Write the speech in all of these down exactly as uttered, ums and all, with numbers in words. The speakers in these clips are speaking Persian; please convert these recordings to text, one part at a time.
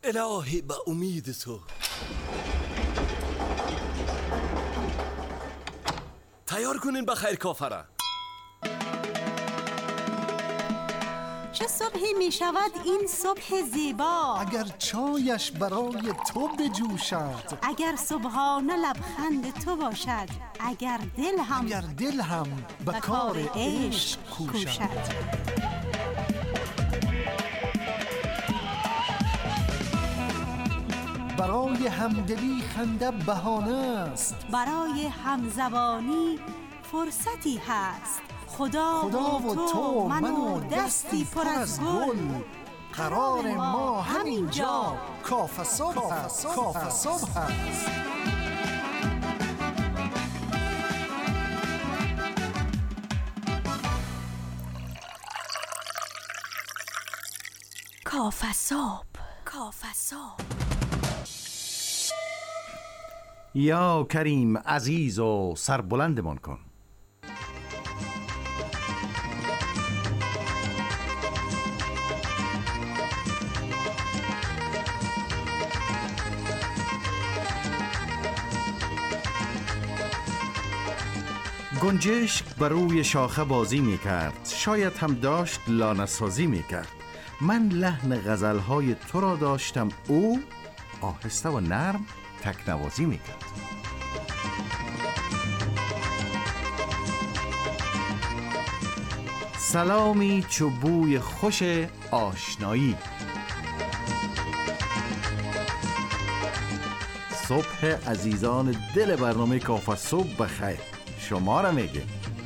الهی به امید تو. تیار کنین بخیر کافره. چه صبحی می شود این صبح زیبا، اگر چایش برای تو بجوشد، اگر صبحانه لبخند تو باشد، اگر دل هم اگر دل هم به کار عشق کوشد. برای همدلی خنده بهانه است، برای همزبانی فرصتی هست. خدا, خدا و تو من و دستی پر از گل، قرار ما همینجا کافه صبح هست. کافه صبح هست. کافه صبح، کافه صبح. یا کریم عزیز و سربلندمان کن. گنجشک بر روی شاخه بازی می کرد، شاید هم داشت لانه سازی می کرد. من لحن غزلهای تو را داشتم، او آهسته و نرم تکنوازی می کرد. سلامی چوبوی خوش آشنایی. صبح عزیزان دل برنامه کافه صبح بخیر. شما را میگه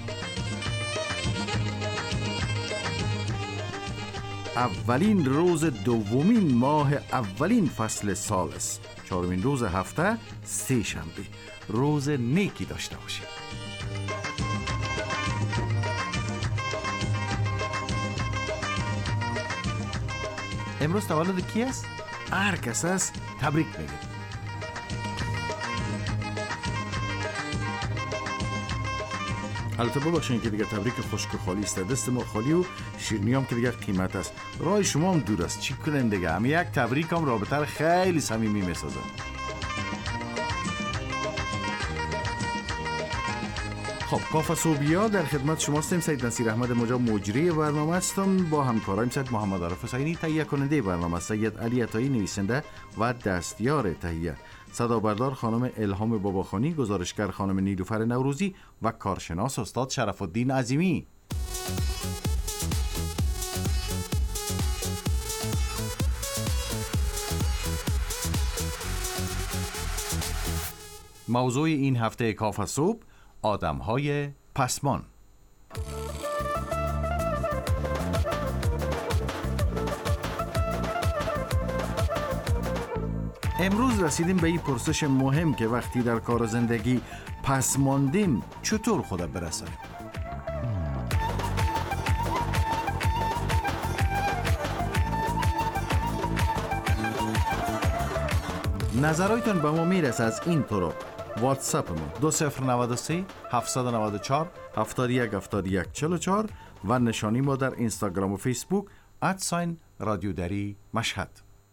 اولین روز دومین ماه اولین فصل سال است. چهارمین روز هفته سه شنبه. روز نیکی داشته باشید. امروز تولد کی است؟ هر کس است تبریک میگه. البته ببخشید که دیگه تبریک خشک و خالی است، دست ما خالی و شیرینی هم که دیگه قیمت است. راه شما هم دور است، چی کنیم دیگه؟ همین یک تبریک هم رابطه رو خیلی صمیمی میسازه. خب کافه صبحیا در خدمت شما هستیم. سید نصیر احمد مجا مجری برنامه هستم، با همکارایم سید محمد عارف حسینی تهیه کننده برنامه، سید علی عطایی نویسنده و دستیار تهیه، صدا بردار خانم الهام باباخانی، گزارشگر خانم نیلوفر نوروزی و کارشناس استاد شرف الدین عظیمی. موضوع این هفته کافه صبح آدم‌های پسمان. امروز رسیدیم به این پرسش مهم که وقتی در کار زندگی پس ماندیم چطور خود برسانیم؟ نظراتتون به ما میرسه از این طرق. واتساپ ما دو صفر نود و سه هفتصد و نود و چهار هفتاد و یک هفتاد و یک چهل و چهار و نشانی ما در اینستاگرام و فیسبوک ادساین رادیو دری مشهد.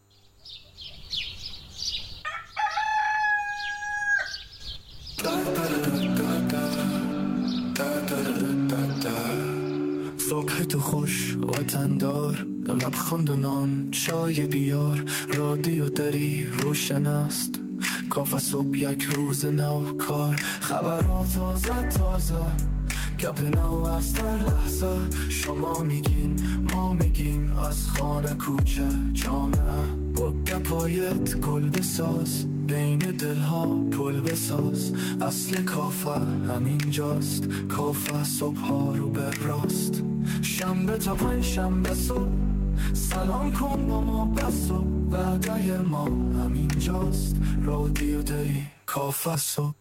صبح تو خوش وطندار، لبخند و نان چای بیار، رادیو دری روشن است، کافه صبح یک روز نو کار، خبرات تازه تازه، گپ نو از در لحظه، شما میگین ما میگیم، از خانه کوچه جامعه، با گپایت گل بساز، بین دلها پل بساز، اصل کافه همینجاست، کافه صبح ها رو به راست، شنبه تا پنج شنبه صبح، سلام کن با ما بس و وعده ما همینجاست، رادیو دری کافه صبح.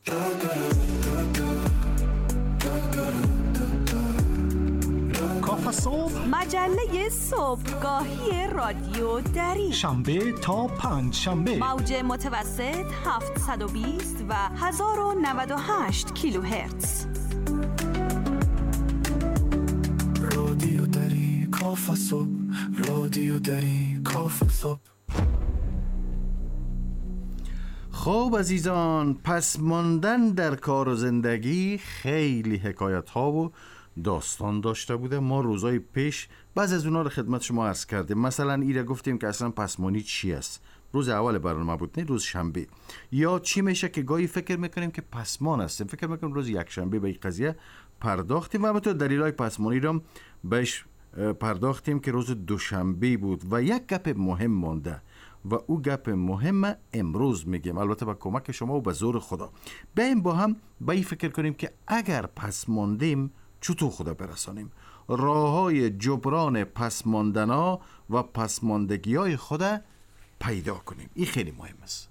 کافه صبح، مجله صبحگاهی رادیو دری، شنبه تا پنج شنبه، موج متوسط هفتصد و بیست و هزار و نود و هشت کیلوهرتز. رادیو دری کافه صبح، رادیو دری کافه صبح. خب عزیزان، پس ماندن در کار و زندگی خیلی حکایت ها و داستان داشته بوده. ما روزای پیش بعض از اونا رو خدمت شما عرض کردیم. مثلا ایره گفتیم که اصلا پسمانی چی است. روز اول برنامه بود، نه روز شنبه. یا چی میشه که گاهی فکر میکنیم که پسمان هستیم، فکر میکنیم روز یک شنبه به این قضیه پرداختیم و البته دلایل پسمانی رو بهش پرداختیم که روز دوشنبه بود. و یک گپ مهم مونده و او گپ مهم امروز میگیم، البته با کمک شما و به زور خدا. بیایم با هم به این فکر کنیم که اگر پس ماندیم چطور خدا برسانیم، راههای جبران پسماندنا و پسماندگی های خدا پیدا کنیم. این خیلی مهم است.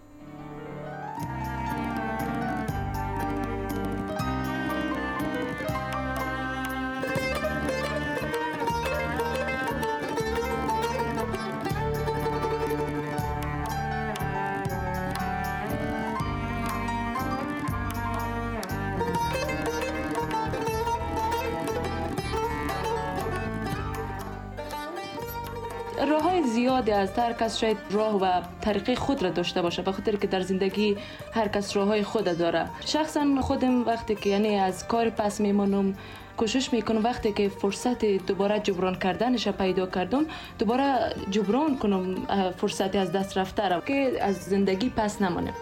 راه‌های زیادی از هر کس شاید راه و طریق خود را داشته باشه، به خاطر که در زندگی هر کس راه‌های خود داره. شخصا خودم وقتی که یعنی از کار پس میمونم کوشش میکنم وقتی که فرصت دوباره جبران کردنش پیدا کردم دوباره جبران کنم فرصتی از دست رفته را که از زندگی پس نمانم.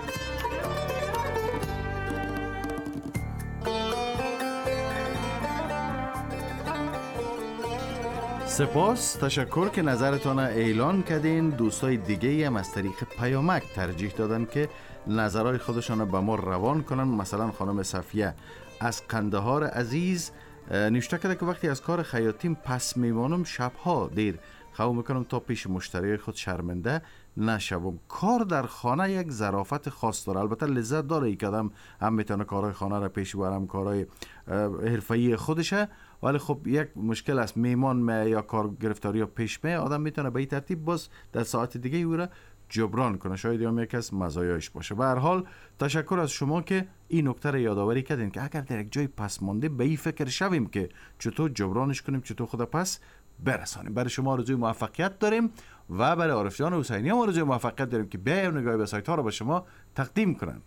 سپاس، تشکر که نظرتان اعلان کردین. دوستای دیگه هم از طریق پیامک ترجیح دادن که نظرهای خودشان به ما روان کنن. مثلا خانم صفیه از قندهار عزیز نوشته کرده که وقتی از کار خیاطیم پس میمانم شبها دیر خو میکنم تا پیش مشتری خود شرمنده نشوم. کار در خانه یک ظرافت خاص داره، البته لذت داره یک آدم هم میتونه کارهای خانه را پیش ببرم، کارهای حرفه‌ای خودشه، ولی خب یک مشکل است، میمان می یا کار گرفتاری پیش می، آدم میتونه به این ترتیب باز در ساعت دیگه او را جبران کنه. شاید هم یک از مزایاش باشه. به هر حال تشکر از شما که این نکته را یادآوری کردین که اگر در یک جای پس مانده به این فکر شویم که چطور جبرانش کنیم، چطور خود پس برسانیم. برای شما آرزوی موفقیت داریم و برای عارف جان حسینی هم آرزوی موفقیت داریم که بیایم نگاهی به سایت ها را به شما تقدیم کنن.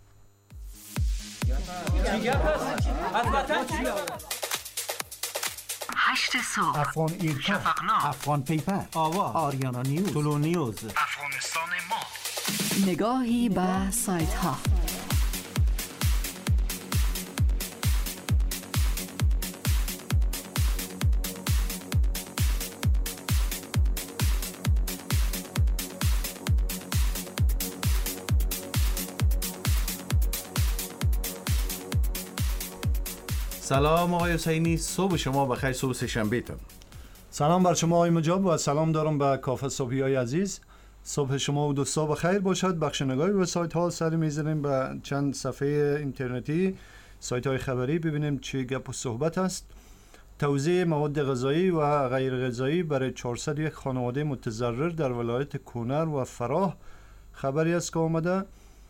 هشت صبح، افغان ایرکا، شفقنامه، افغان پیپر، آوا، آریانا نیوز، تولو نیوز، افغانستان ما. نگاهی به سایت ها. سلام آقای حسینی، صبح شما بخیر، صبح سه‌شنبه تون. سلام بر شما آقای مجاب و سلام دارم به کافه صبحی های عزیز. صبح شما و دوستا بخیر باشد. بخش نگاهی به سایت ها سری میزنیم به چند صفحه اینترنتی، سایت های خبری، ببینیم چی گپ و صحبت است. توزیع مواد غذایی و غیر غذایی برای چهارصد و یک خانواده متضرر در ولایت کونر و فراه خبری است که آمده.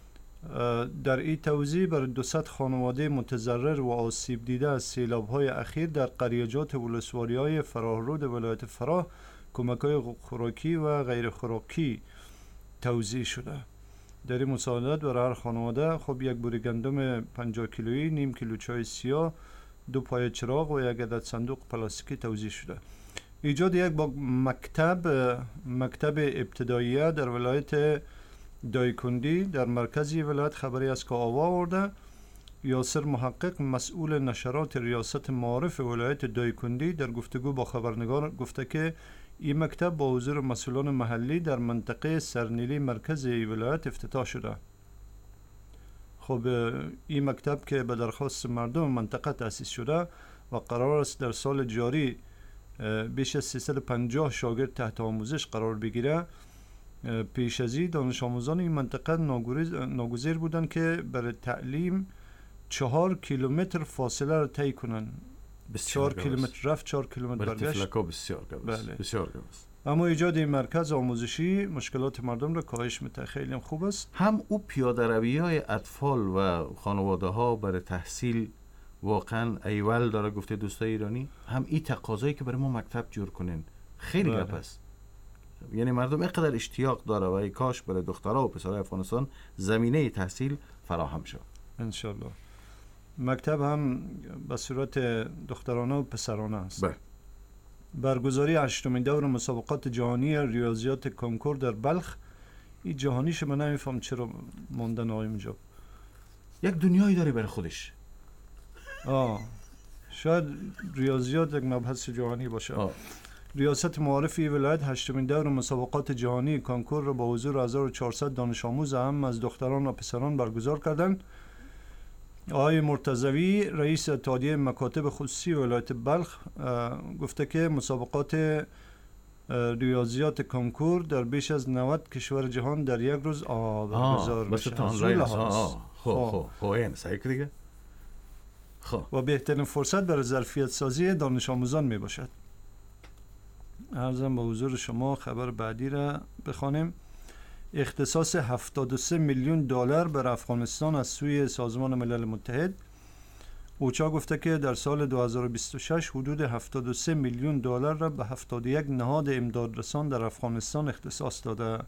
در این توزیع برای دویست خانواده متضرر و آسیب دیده از سیلاب‌های اخیر در قریجات ولسواری‌های فراهرود ولایت فراه کمک‌های خوراکی و غیر خوراکی توزیع شده. در این مساعدت برای هر خانواده خب یک بوری گندم پنجاه کیلویی، نیم کیلو چای سیاه، دو پایه چراغ و یک عدد صندوق پلاستیکی توزیع شده. ایجاد یک با مکتب مکتب ابتداییه در ولایت دایکندی در مرکزی ولایت خبری است که آوا آورده. یاسر محقق مسئول نشرات ریاست معارف ولایت دایکندی در گفتگو با خبرنگار گفته که این مکتب با حضور مسئولان محلی در منطقه سرنیلی مرکزی ولایت افتتاح شده. خب این مکتب که به درخواست مردم منطقه تأسیس شده و قرار است در سال جاری بیش از سیصد و پنجاه شاگرد تحت آموزش قرار بگیره. پیش از این دانش آموزان این منطقه ناگزیر بودند که برای تعلیم چهار کیلومتر فاصله را طی کنند. چهار کیلومتر رفت، چهار کیلومتر برگشت. بسیار بله. بسیار گوست. اما ایجاد این مرکز آموزشی مشکلات مردم را کاهش میده. خیلی هم خوب است. هم او پیاده روی های اطفال و خانواده ها برای تحصیل واقعا ایول داره گفته دوستای ایرانی، هم این تقاضایی که برای ما مکتب جور کنین خیلی گپ است. یعنی مردم اینقدر اشتیاق داره و ای کاش برای دخترها و پسرای افغانستان زمینه تحصیل فراهم شد. انشالله. مکتب هم به صورت دخترانه و پسرانه است. بله. برگزاری هشتمین دور مسابقات جهانی ریاضیات کنکور در بلخ. این جهانیش من نمیفهم چرا موندن آقای مجاب. یک دنیایی داره برای خودش. آه شاید ریاضیات یک مبحث جهانی باشه. آه. ریاست معارفی ولایت هشتمین دور مسابقات جهانی کنکور را با حضور هزار و چهارصد دانش آموز هم از دختران و پسران برگزار کردند. آقای مرتضوی رئیس اتحادیه مکاتب خصوصی ولایت بلخ گفته که مسابقات ریاضیات کنکور در بیش از نود کشور جهان در یک روز برگزار میشه. خب خب خب این صحیح دیگه. خب و بهترین فرصت برای ظرفیت سازی دانش آموزان می باشد. عرضم به حضور شما خبر بعدی را بخوانیم. اختصاص هفتاد و سه میلیون دلار بر افغانستان از سوی سازمان ملل متحد. اوچا گفته که در سال دو هزار و بیست و شش حدود هفتاد و سه میلیون دلار را به هفتاد و یک نهاد امدادرسان در افغانستان اختصاص داده.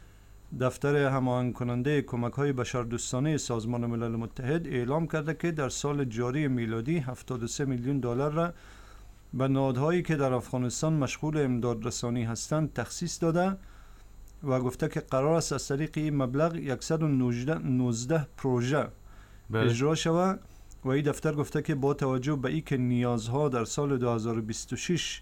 دفتر هماهنگ کننده کمک‌های بشردوستانه سازمان ملل متحد اعلام کرده که در سال جاری میلادی هفتاد و سه میلیون دلار را به نهادهایی که در افغانستان مشغول امدادرسانی هستند تخصیص داده و گفته که قرار است از طریق این مبلغ صد و نوزده پروژه بله. اجرا شود و این دفتر گفته که با توجه به این که نیازها در سال دو هزار و بیست و شش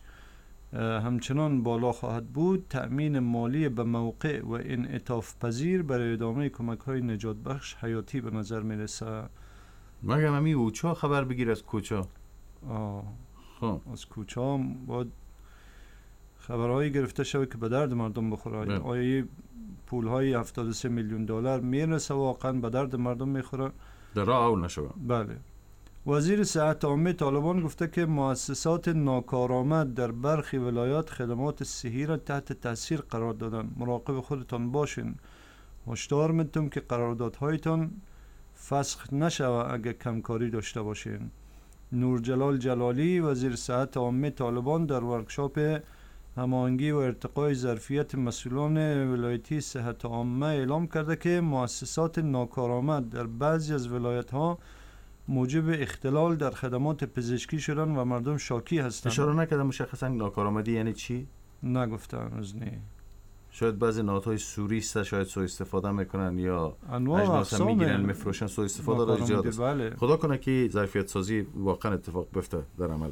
همچنان بالا خواهد بود، تأمین مالی به موقع و انعطاف پذیر برای ادامه کمک‌های نجات بخش حیاتی به نظر میرسه. مگه همی اوچا خبر بگیر از کوچا؟ آه خب از کوچا باید خبرهایی گرفته شود که به درد مردم بخوره. آیا پول‌های هفتاد و سه میلیون دلار میرسه واقعا به درد مردم میخوره؟ در راه اول نشود. بله. وزیر صحت عامه طالبان گفته که مؤسسات ناکارآمد در برخی ولایات خدمات صحی را تحت تاثیر قرار دادن. مراقب خودتان باشین. هشدار میدم که قراردادهایتان فسخ نشود اگر کمکاری داشته باشین. نورجلال جلالی وزیر صحت عامه طالبان در ورکشاپ هماهنگی و ارتقای ظرفیت مسئولان ولایتی صحت عامه اعلام کرده که مؤسسات ناکارآمد در بعضی از ولایت‌ها موجب اختلال در خدمات پزشکی شدن و مردم شاکی هستند. اشاره نکردم مشخصا ناکارآمدی یعنی چی؟ نگفتن از نه. شاید بعضی نهادهای سوری است شاید سوء استفاده میکنن یا انواع اقسام میگیرن میفروشن سوء استفاده را ایجاد است. بله. خدا کنه که ظرفیت سازی واقعا اتفاق بیفته در عمل.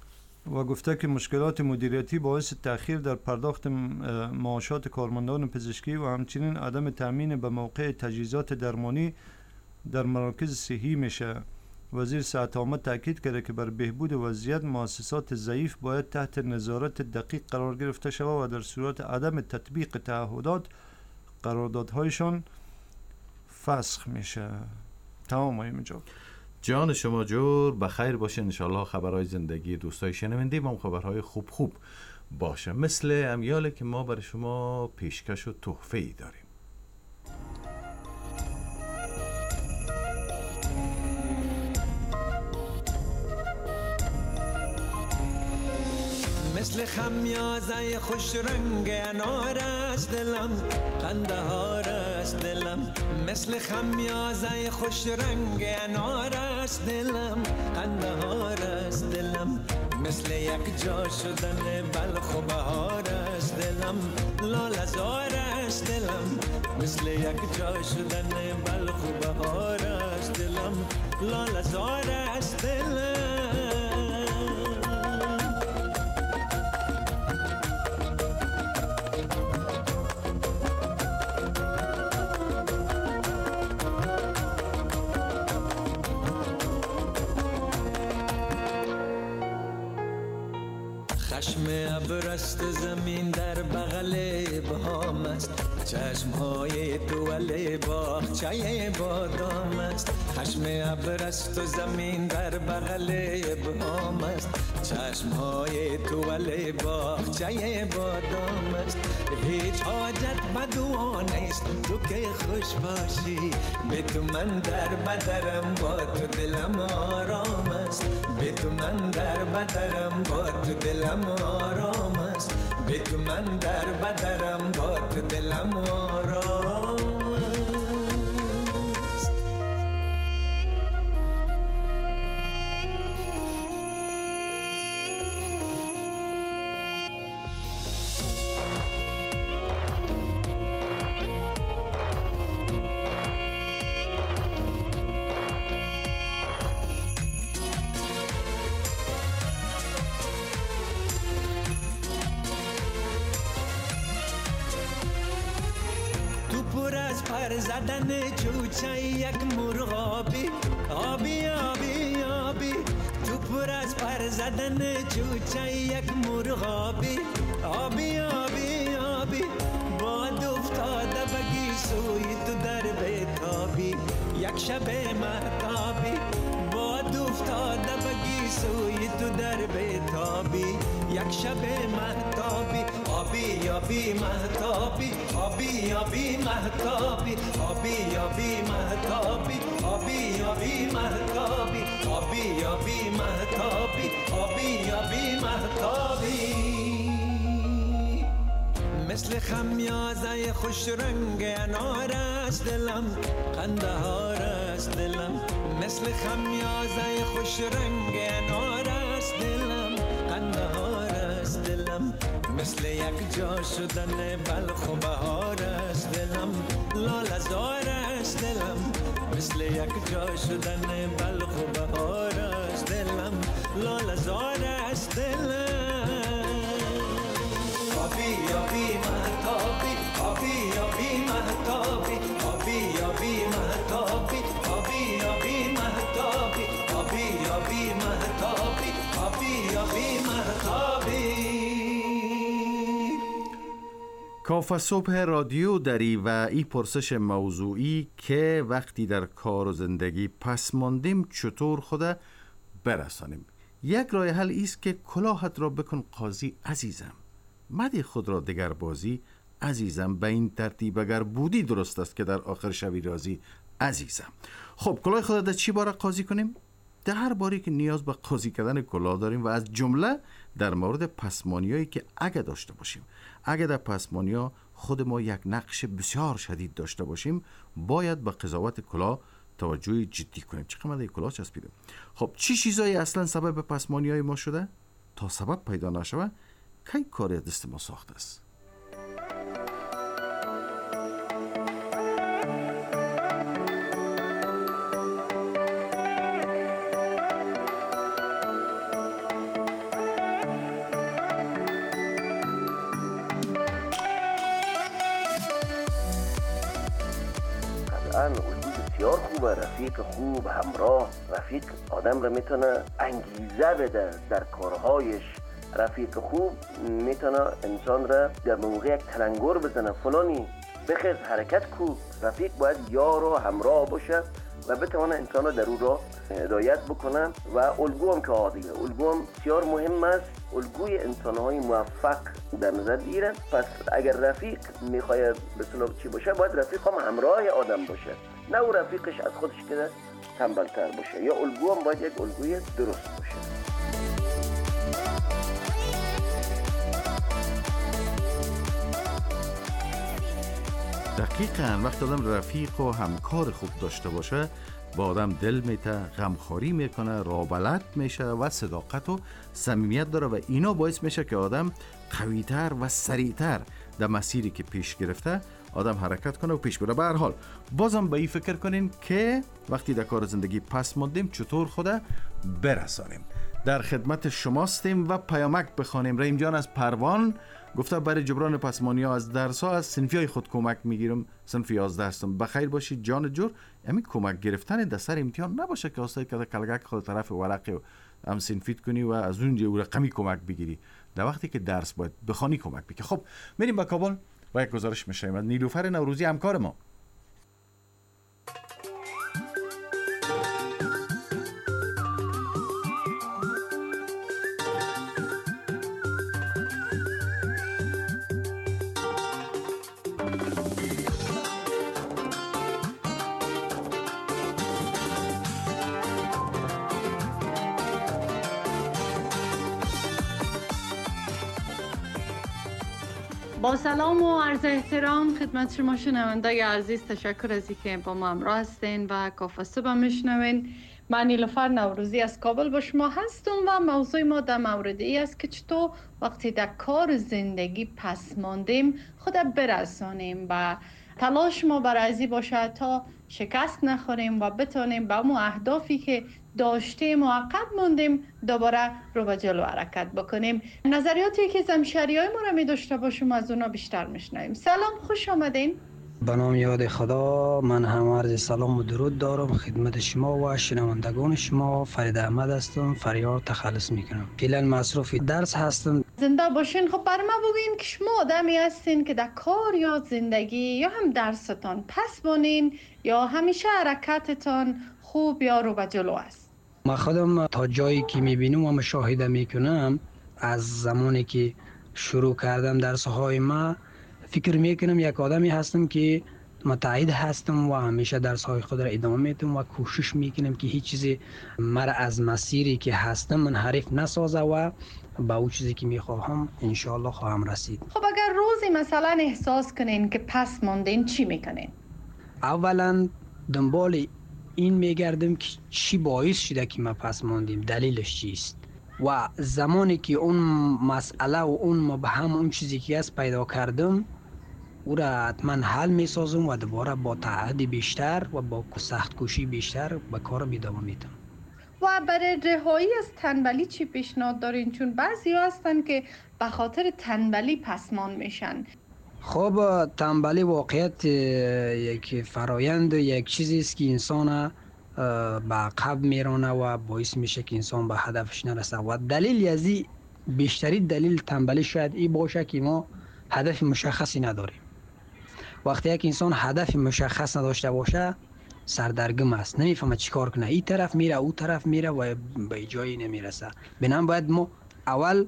و گفته که مشکلات مدیریتی باعث تأخیر در پرداخت معاشات کارمندان پزشکی و همچنین عدم تامین به موقع تجهیزات درمانی در مراکز صحی میشه. وزیر صحت عامه تاکید کرده که بر بهبود وضعیت مؤسسات ضعیف باید تحت نظارت دقیق قرار گرفته شود و در صورت عدم تطبیق تعهدات قراردادهایشان فسخ میشه. تمام اینجا. جان شما جور بخیر باشه. انشالله خبرهای زندگی دوستای شنونده ما خبرهای خوب خوب باشه، مثل امیاله که ما برای شما پیشکش و تحفه‌ای داریم. مثل خمیازه خوش رنگ انار است دلم، قندهار است دلم. مثل خمیازه خوش رنگ انار است دلم، قندهار است دلم. مثل یک جا شدن بلخ و بهار است دلم، لاله‌زار است دلم. مثل یک جا شدن بلخ و بهار است دلم، لاله‌زار است دلم. چشم ابرست زمین در بغل بهام است، چشمهای دول باغچه بادام است. چشم ابرست زمین در بغل بهام است، چشمهای دول باغچه بادام است. هیچ حاجت بدو نیست تو که خوش باشی، به تو من در بدرم با تو دلم آرام است. به تو من در بدرم با تو دلم آرام است. به تو من در بدرم با تو دلم آرام. پر زدن چوچه یک مرغابی، آبی آبی آبی. تو پر از پر زدن چوچه یک مرغابی، آبی آبی آبی. باد افتاده بگی سوی تو در بیتابی، یک شب مهتابی. باد افتاده بگی سوی تو در بیتابی، یک شب مهتابی. آبی آبی مهتابی، آبی آبی مهتابی، آبی آبی مهتابی، آبی آبی مهتابی، آبی آبی مهتابی، آبی آبی مهتابی. مثل خمیازه خوش رنگ انار است دلم، قندهار است دلم. مثل خمیازه خوش رنگ انار است دلم، قندهار است دلم. مثل یک جا شدن بلخ و بهار است دلم، لاله زار است دلم. مثل یک جا شدن بلخ و بهار است دلم، لاله زار است دلم. آبی آبی مهتابی، آبی آبی مهتابی، آبی آبی مهتابی، آبی آبی مهتابی، آبی آبی مهتابی، آبی آبی مهتابی. کافه صبح رادیو دری و این پرسش موضوعی که وقتی در کار و زندگی پس ماندیم چطور خود برسانیم. یک راه حل ایست که کلاهت را بکن قاضی عزیزم، مدی خود را دگر بازی عزیزم. به این ترتیب اگر بودی درست است که در آخر شبی رازی عزیزم. خب کلاه خود در چی باره قاضی کنیم؟ در هر باری که نیاز به قاضی کردن کلاه داریم و از جمله در مورد پسمانیایی که اگه داشته باشیم، اگه در پسمانیا خود ما یک نقش بسیار شدید داشته باشیم، باید به قضاوت کلاه توجه جدی کنیم. چه قیمت کلاه چسبیده؟ خب چی چیزایی اصلا سبب پسمانیای ما شده؟ تا سبب پیدا نشوه کی کاری دست ما ساخته است؟ الگوی بسیار خوبه. رفیق خوب، همراه، رفیق آدم را میتونه انگیزه بده در کارهایش. رفیق خوب میتونه انسان را در موقع یک تلنگر بزنه، فلانی بخیز حرکت کو. رفیق باید یار و همراه باشه و بتونه انسان را در او را هدایت بکنه. و الگو هم که عادیه، الگو هم بسیار مهم است. الگوی انسانهای موفق در نظر بگیرن. پس اگر رفیق میخواد به اصطلاح چی باشه، باید رفیق هم همراه آدم باشه، نه او رفیقش از خودش که تنبلتر باشه. یا الگو هم باید یک الگوی درست باشه. دقیقاً وقتی آدم رفیق و همکار خوب داشته باشه، با آدم دل میته، غمخواری میکنه، رابلد میشه و صداقت و صمیمیت داره و اینا باعث میشه که آدم قویتر و سریعتر در مسیری که پیش گرفته آدم حرکت کنه و پیش بره. به هر حال بازم به این فکر کنین که وقتی در کار زندگی پس ماندیم چطور خود برسانیم. در خدمت شماستیم و پیامک بخوانیم. رحیم جان از پروان گفته برای جبران پسمانی‌ها از درس‌ها از صنفی‌های خود کمک میگیرم. صنف یازده هستم. بخیر باشید جان جور. همین کمک گرفتن در سر امتحان نباشه که واسه که کلگک خود طرف ورقه هم صنفیت کنی و از اونجا رقمی کمک بگیری. در وقتی که درس باید بخوانی کمک بگیری. خب میریم به کابل و یک گزارش میشیم از نیلوفر نوروزی همکار ما. با سلام و عرض احترام خدمت شما شنوندای عزیز، تشکر از اینکه با ما همراه هستین و کافه صبح میشنوین. من نیلوفر نوروزی از کابل با شما هستم و موضوع ما در مورد ای است که چطور وقتی در کار زندگی پس ماندیم خود برسانیم و تلاش ما برای ازی باشه تا شکست نخوریم و بتونیم به اون اهدافی که داشتیم و عقب موندیم دوباره رو به جلو حرکت بکنیم. نظریاتی که همشهریای ما را می داشته باشیم از اونا بیشتر میشنویم. سلام، خوش آمدین. به نام یاد خدا، من هم عرض سلام و درود دارم خدمت شما و شنوندگان شما. فرید احمد هستم، فریاد تخلص میکنم. فعلا مصروف درس هستم. زنده باشین. خب بر ما بگین که شما آدمی هستین که در کار یا زندگی یا هم درستان پس بانین یا همیشه حرکتتان خوب یا رو به جلو است؟ من خودم تا جایی که میبینم و مشاهده میکنم از زمانی که شروع کردم درس های ما، فکر میکنم یک آدمی هستم که متعهد هستم و همیشه درس های خود را ادامه میدم و کوشش میکنم که هیچ چیزی مرا از مسیری که هستم منحرف نسازه و با اون چیزی که میخواهم انشاءالله خواهم رسید. خب اگر روزی مثلا احساس کنین که پس ماندین چی میکنین؟ اولا دنبال این میگردم که چی باعث شده که ما پس ماندیم، دلیلش چیست و زمانی که اون مسئله و اون مبهم اون چیزی که از پیدا کردم او را حتما حل میسازم و دوباره با تعهد بیشتر و با سخت کوشی بیشتر به کار ادامه میدم. و برای رهایی از تنبلی چی پیشنهاد دارین؟ چون بعضی هستن که به خاطر تنبلی پسمان میشن. خب تنبلی واقعیت یک فرایند، یک چیزی است که انسان به عقب میرانه و باعث میشه که انسان به هدفش نرسه و دلیل از این، بیشتری دلیل تنبلی شاید این باشه که ما هدف مشخصی نداریم. وقتی یک انسان هدف مشخص نداشته باشه سردرگم است، نمیفهمه چی کار کنه، این طرف میره اون طرف میره و به جایی نمیرسه. بنابراین باید ما اول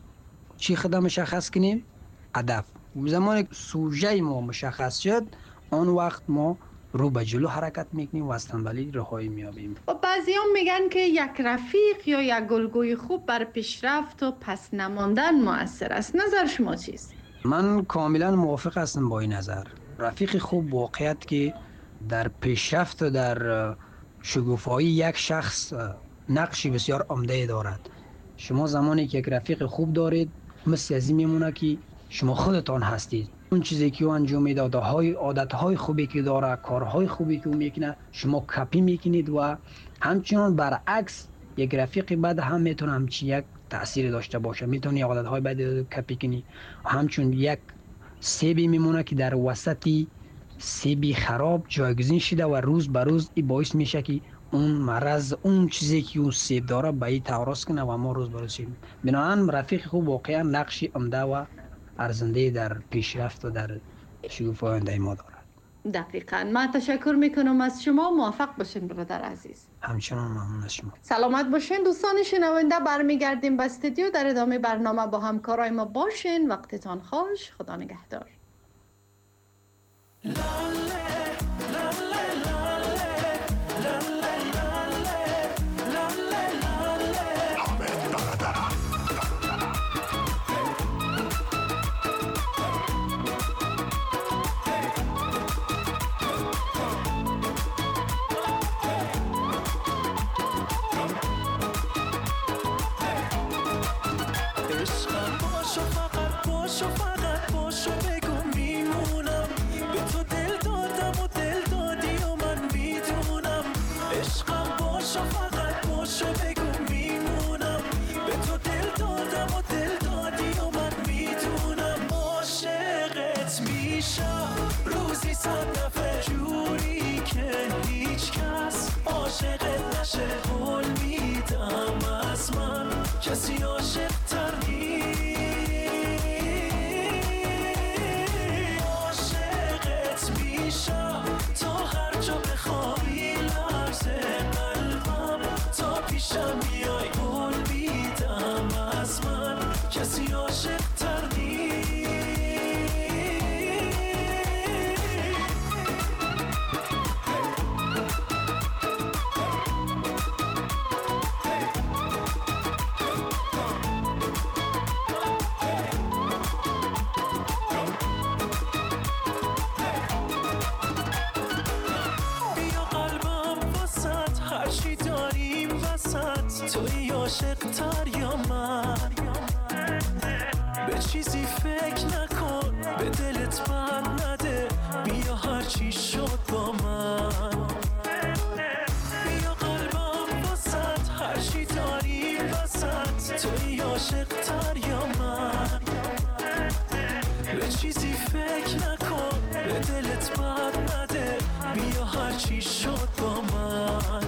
چی خدا مشخص کنیم؟ هدف. زمانی که سوژه ما مشخص شد آن وقت ما رو به جلو حرکت میکنیم و از تنبلی رهایی میابیم. و بعضیان میگن که یک رفیق یا یک گلگوی خوب بر پیشرفت و پس نماندن مؤثر است. نظر شما چیست؟ من کاملا موافق هستم با این نظر. رفیق خوب واقعیت که در پیشرفت و در شگوفایی یک شخص نقشی بسیار عمده دارد. شما زمانی که یک رفیق خوب دارید مثل از این میمونه که شما خودتان هستید. اون چیزی که او انجام میده، عادتهای خوبی که داره، کارهای خوبی که او میکنه، شما کپی میکنید و همچنان برعکس یک رفیق بد هم میتونه همچین یک تأثیر داشته باشه. میتونی عادتهای بد کپی کنی و همچون یک سیبی میمونه که در وسطی سیبی خراب جایگزین شده و روز به روز این باعث میشه که اون مرض، اون چیزی که اون سیب داره به این تعارض کنه و ما روز به روز شیم. بنابراین رفیق خوب واقعا نقشی عمده و ارزنده در پیشرفت و در شگوفه آینده ما دارد. دقیقاً. من تشکر میکنم از شما. موفق باشین برادر عزیز. همچنان ممنون از شما. سلامت باشین دوستان شنونده. برمیگردیم به استودیو. در ادامه برنامه با همکارای ما باشین. وقتتان خوش. خدا نگهدار. کسی عاشق تر نیست. توی عاشق تر یا من؟ به چیزی فکر نکن، به دلت بند نده، بیا هر چی شد با من. بیا قلبم واسط هر چی داری وسط، توی عاشق تر یا من؟ به چیزی فکر نکن، به دلت بند نده، بیا هر چی شد با من.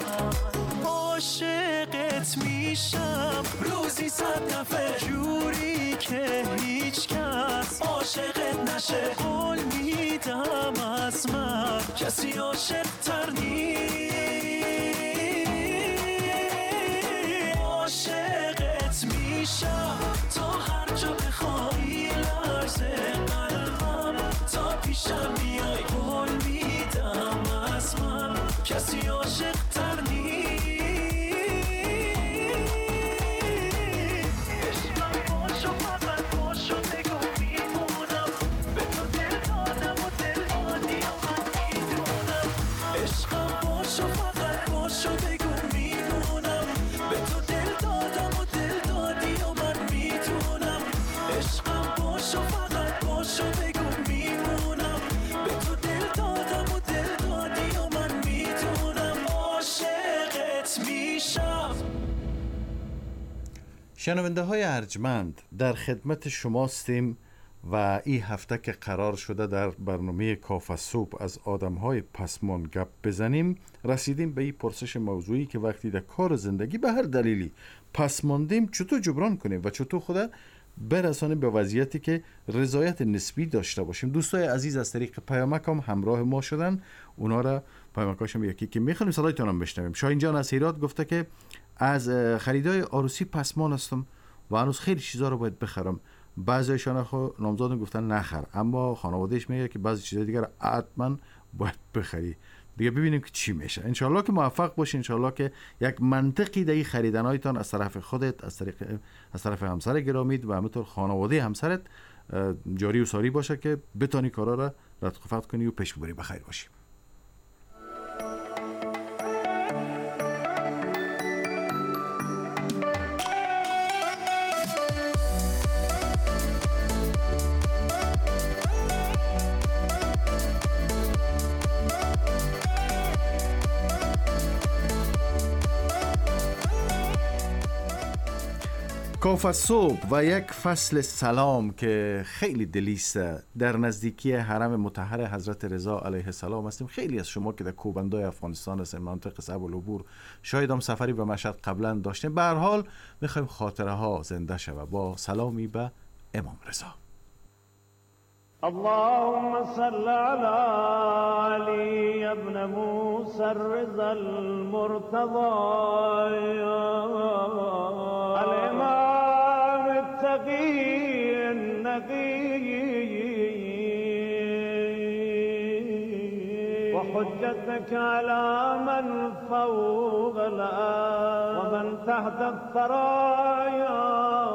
عاشقت میشم روزی صد دفعه، جوری که هیچ کس عاشقت نشه. قول میدم از من کسی عاشق تر نیست. عاشقت میشم تا هر جا بخوایی، لرزه قلبم تا پیشم بیای. قول میدم از من کسی عاشق تر نیست. شنونده های ارجمند، در خدمت شماستیم و این هفته که قرار شده در برنامه کافه صبح از آدم های پسمان گپ بزنیم، رسیدیم به این پرسش موضوعی که وقتی در کار زندگی به هر دلیلی پسماندیم چطور جبران کنیم و چطور خود برسانیم به وضعیتی که رضایت نسبی داشته باشیم. دوستای عزیز از طریق پیامک هم همراه ما شدن، اونا را پیامکاشم یکی که میخوانیم صدایتون هم بشنویم. شاهین جان از هرات گفته که از خریدای عروسی پسمان هستم و هنوز خیلی چیزا رو باید بخرم. بعضیشان خو نامزادن گفتن نخر، اما خانوادهش میگه که بعضی چیزا دیگه حتما باید بخری. دیگه ببینیم که چی میشه. انشالله که موفق باشی، انشالله که یک منطقی در این خریدنایتان از طرف خودت، از طریق از طرف همسر گرامید و همینطور خانواده همسرت جاری و ساری باشه که بتونی کارا را رفع کنی و پیش ببری. بخیر باشی. کافه صبح و یک فصل سلام که خیلی دلیسته. در نزدیکی حرم مطهر حضرت رضا علیه السلام هستیم. خیلی از شما که در کوبندای افغانستان هستین، منطقه صعب العبور، شاید هم سفری به مشهد قبلا داشتیم. به هر حال میخوایم خاطره ها زنده شود با سلامی به امام رضا. اللهم صل على علي ابن موسى الرضا المرتضى الإمام التقي النقي وحجتك على من فوق الأرض ومن تحت الثرايا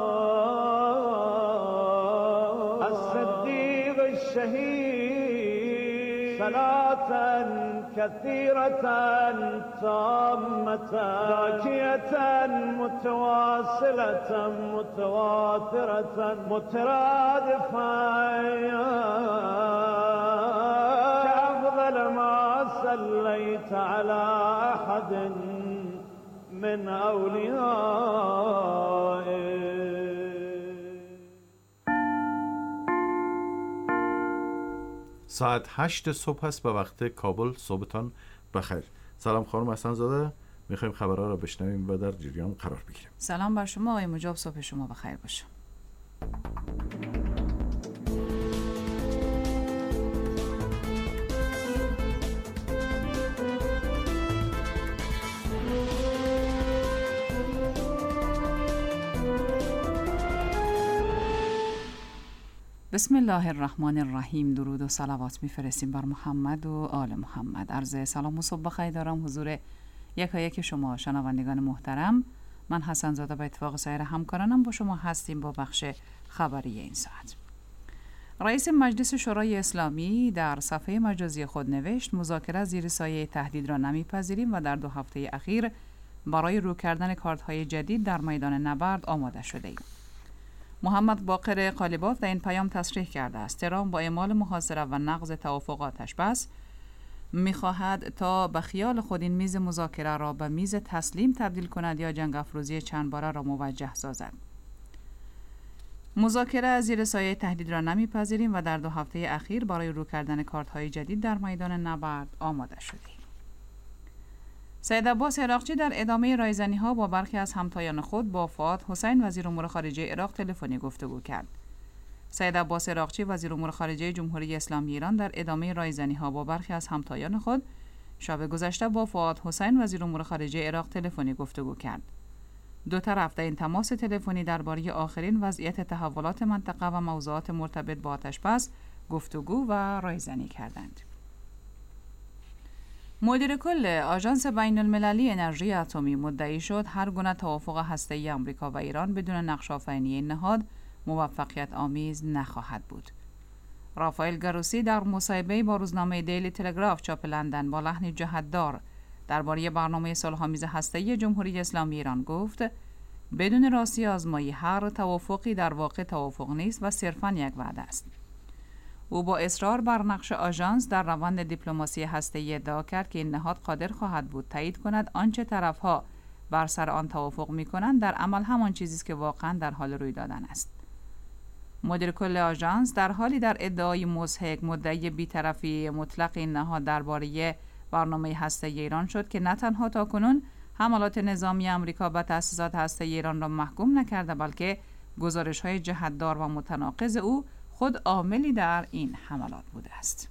الصديق الشهيد صلاة كثيرة تامة زاكية متواصلة متواترة مترادفة كأفضل ما صليت على أحد من أوليائه. ساعت هشت صبح است به وقت کابل. صبحتان بخیر. سلام خانم حسن زاده، میخوایم خبرها را بشنویم و در جریان قرار بگیریم. سلام بر شما آقای مجاب، صبح شما بخیر باشه. بسم الله الرحمن الرحیم. درود و صلوات میفرستیم بر محمد و آل محمد. عرض سلام و صبح بخیر دارم حضور یکایک شما شنوندگان محترم. من حسن زاده به اتفاق سایر همکارانم با شما هستیم با بخش خبری این ساعت. رئیس مجلس شورای اسلامی در صفحه مجازی خود نوشت مذاکره زیر سایه تهدید را نمیپذیریم و در دو هفته اخیر برای رو کردن کارت‌های جدید در میدان نبرد آماده شده ایم. محمد باقر قالیباف در این پیام تصریح کرده است تهران با اعمال محاصره و نقض توافقاتش بس می‌خواهد تا به خیال خود این میز مذاکره را به میز تسلیم تبدیل کند یا جنگ افروزی چند باره را موجه سازد. مذاکره از زیر سایه تهدید را نمیپذیریم و در دو هفته اخیر برای رو کردن کارت‌های جدید در میدان نبرد آماده شدیم. سید عباس عراقچی در ادامه رایزنی‌ها با برخی از همتایان خود با فؤاد حسین وزیر امور خارجه عراق تلفنی گفتگو کرد. سید عباس عراقچی وزیر امور خارجه جمهوری اسلامی ایران در ادامه رایزنی‌ها با برخی از همتایان خود شب گذشته با فؤاد حسین وزیر امور خارجه عراق تلفنی گفتگو کرد. دو طرف در این تماس تلفنی درباره آخرین وضعیت تحولات منطقه و موضوعات مرتبط با آتش‌بس گفتگو و رایزنی کردند. مدیر کل آژانس بین المللی انرژی اتمی مدعی شد هر گونه توافق هسته‌ای آمریکا و ایران بدون نقش‌آفرینی این نهاد موفقیت آمیز نخواهد بود. رافائل گروسی در مصاحبه‌ای با روزنامه دیلی تلگراف چاپ لندن با لحنی جهت‌دار درباره برنامه صلح‌آمیز هسته‌ای جمهوری اسلامی ایران گفت بدون راستی آزمایی هر توافقی در واقع توافق نیست و صرفاً یک وعده است. او با اصرار بر نقش آژانس در روند دیپلماسی هسته‌ای ادعا کرد که این نهاد قادر خواهد بود تایید کند آنچه طرف‌ها بر سر آن توافق می‌کنند در عمل همان چیزی است که واقعاً در حال روی دادن است. مدیر کل آژانس در حالی در ادعای مضحک مدعی بی‌طرفی مطلق این نهاد درباره برنامه هسته‌ای ایران شد که نه تنها تاکنون حملات نظامی آمریکا به تأسیسات هسته‌ای ایران را محکوم نکرده بلکه گزارش‌های جهت‌دار و متناقض او خود عاملی در این حملات بوده است.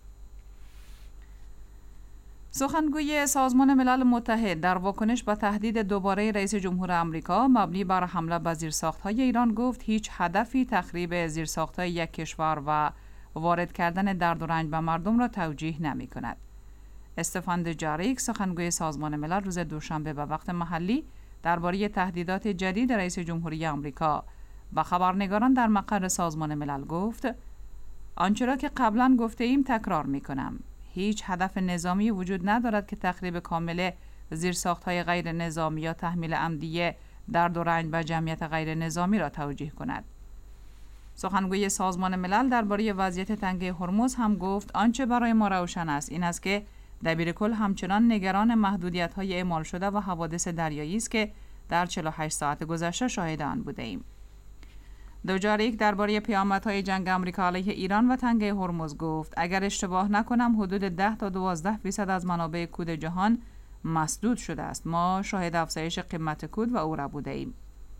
سخنگوی سازمان ملل متحد در واکنش به تهدید دوباره رئیس جمهور آمریکا مبنی بر حمله به زیرساخت‌های ایران گفت هیچ هدفی تخریب زیرساخت‌های یک کشور و وارد کردن درد و رنج به مردم را توجیه نمی‌کند. استفان دوجاریک سخنگوی سازمان ملل روز دوشنبه به وقت محلی درباره تهدیدات جدید رئیس جمهوری آمریکا با خبرنگاران در مقر سازمان ملل گفت آنچه را که قبلا گفته ایم تکرار می کنم. هیچ هدف نظامی وجود ندارد که تخریب کامل زیرساخت‌های غیر نظامی یا تحمیل عمدی درد و رنج به جمعیت غیر نظامی را توجیه کند. سخنگوی سازمان ملل درباره وضعیت تنگه هرمز هم گفت آنچه برای ما روشن است این است که دبیر کل همچنان نگران محدودیت‌های اعمال شده و حوادث دریایی است که در چهل و هشت ساعت گذشته شاهد آن بوده ایم. دوجاریک درباره پیامدهای جنگ آمریکا علیه ایران و تنگه هرمز گفت اگر اشتباه نکنم حدود ده تا دوازده فیصد از منابع کود جهان مسدود شده است. ما شاهد افزایش قیمت کود و او را بوده ایم.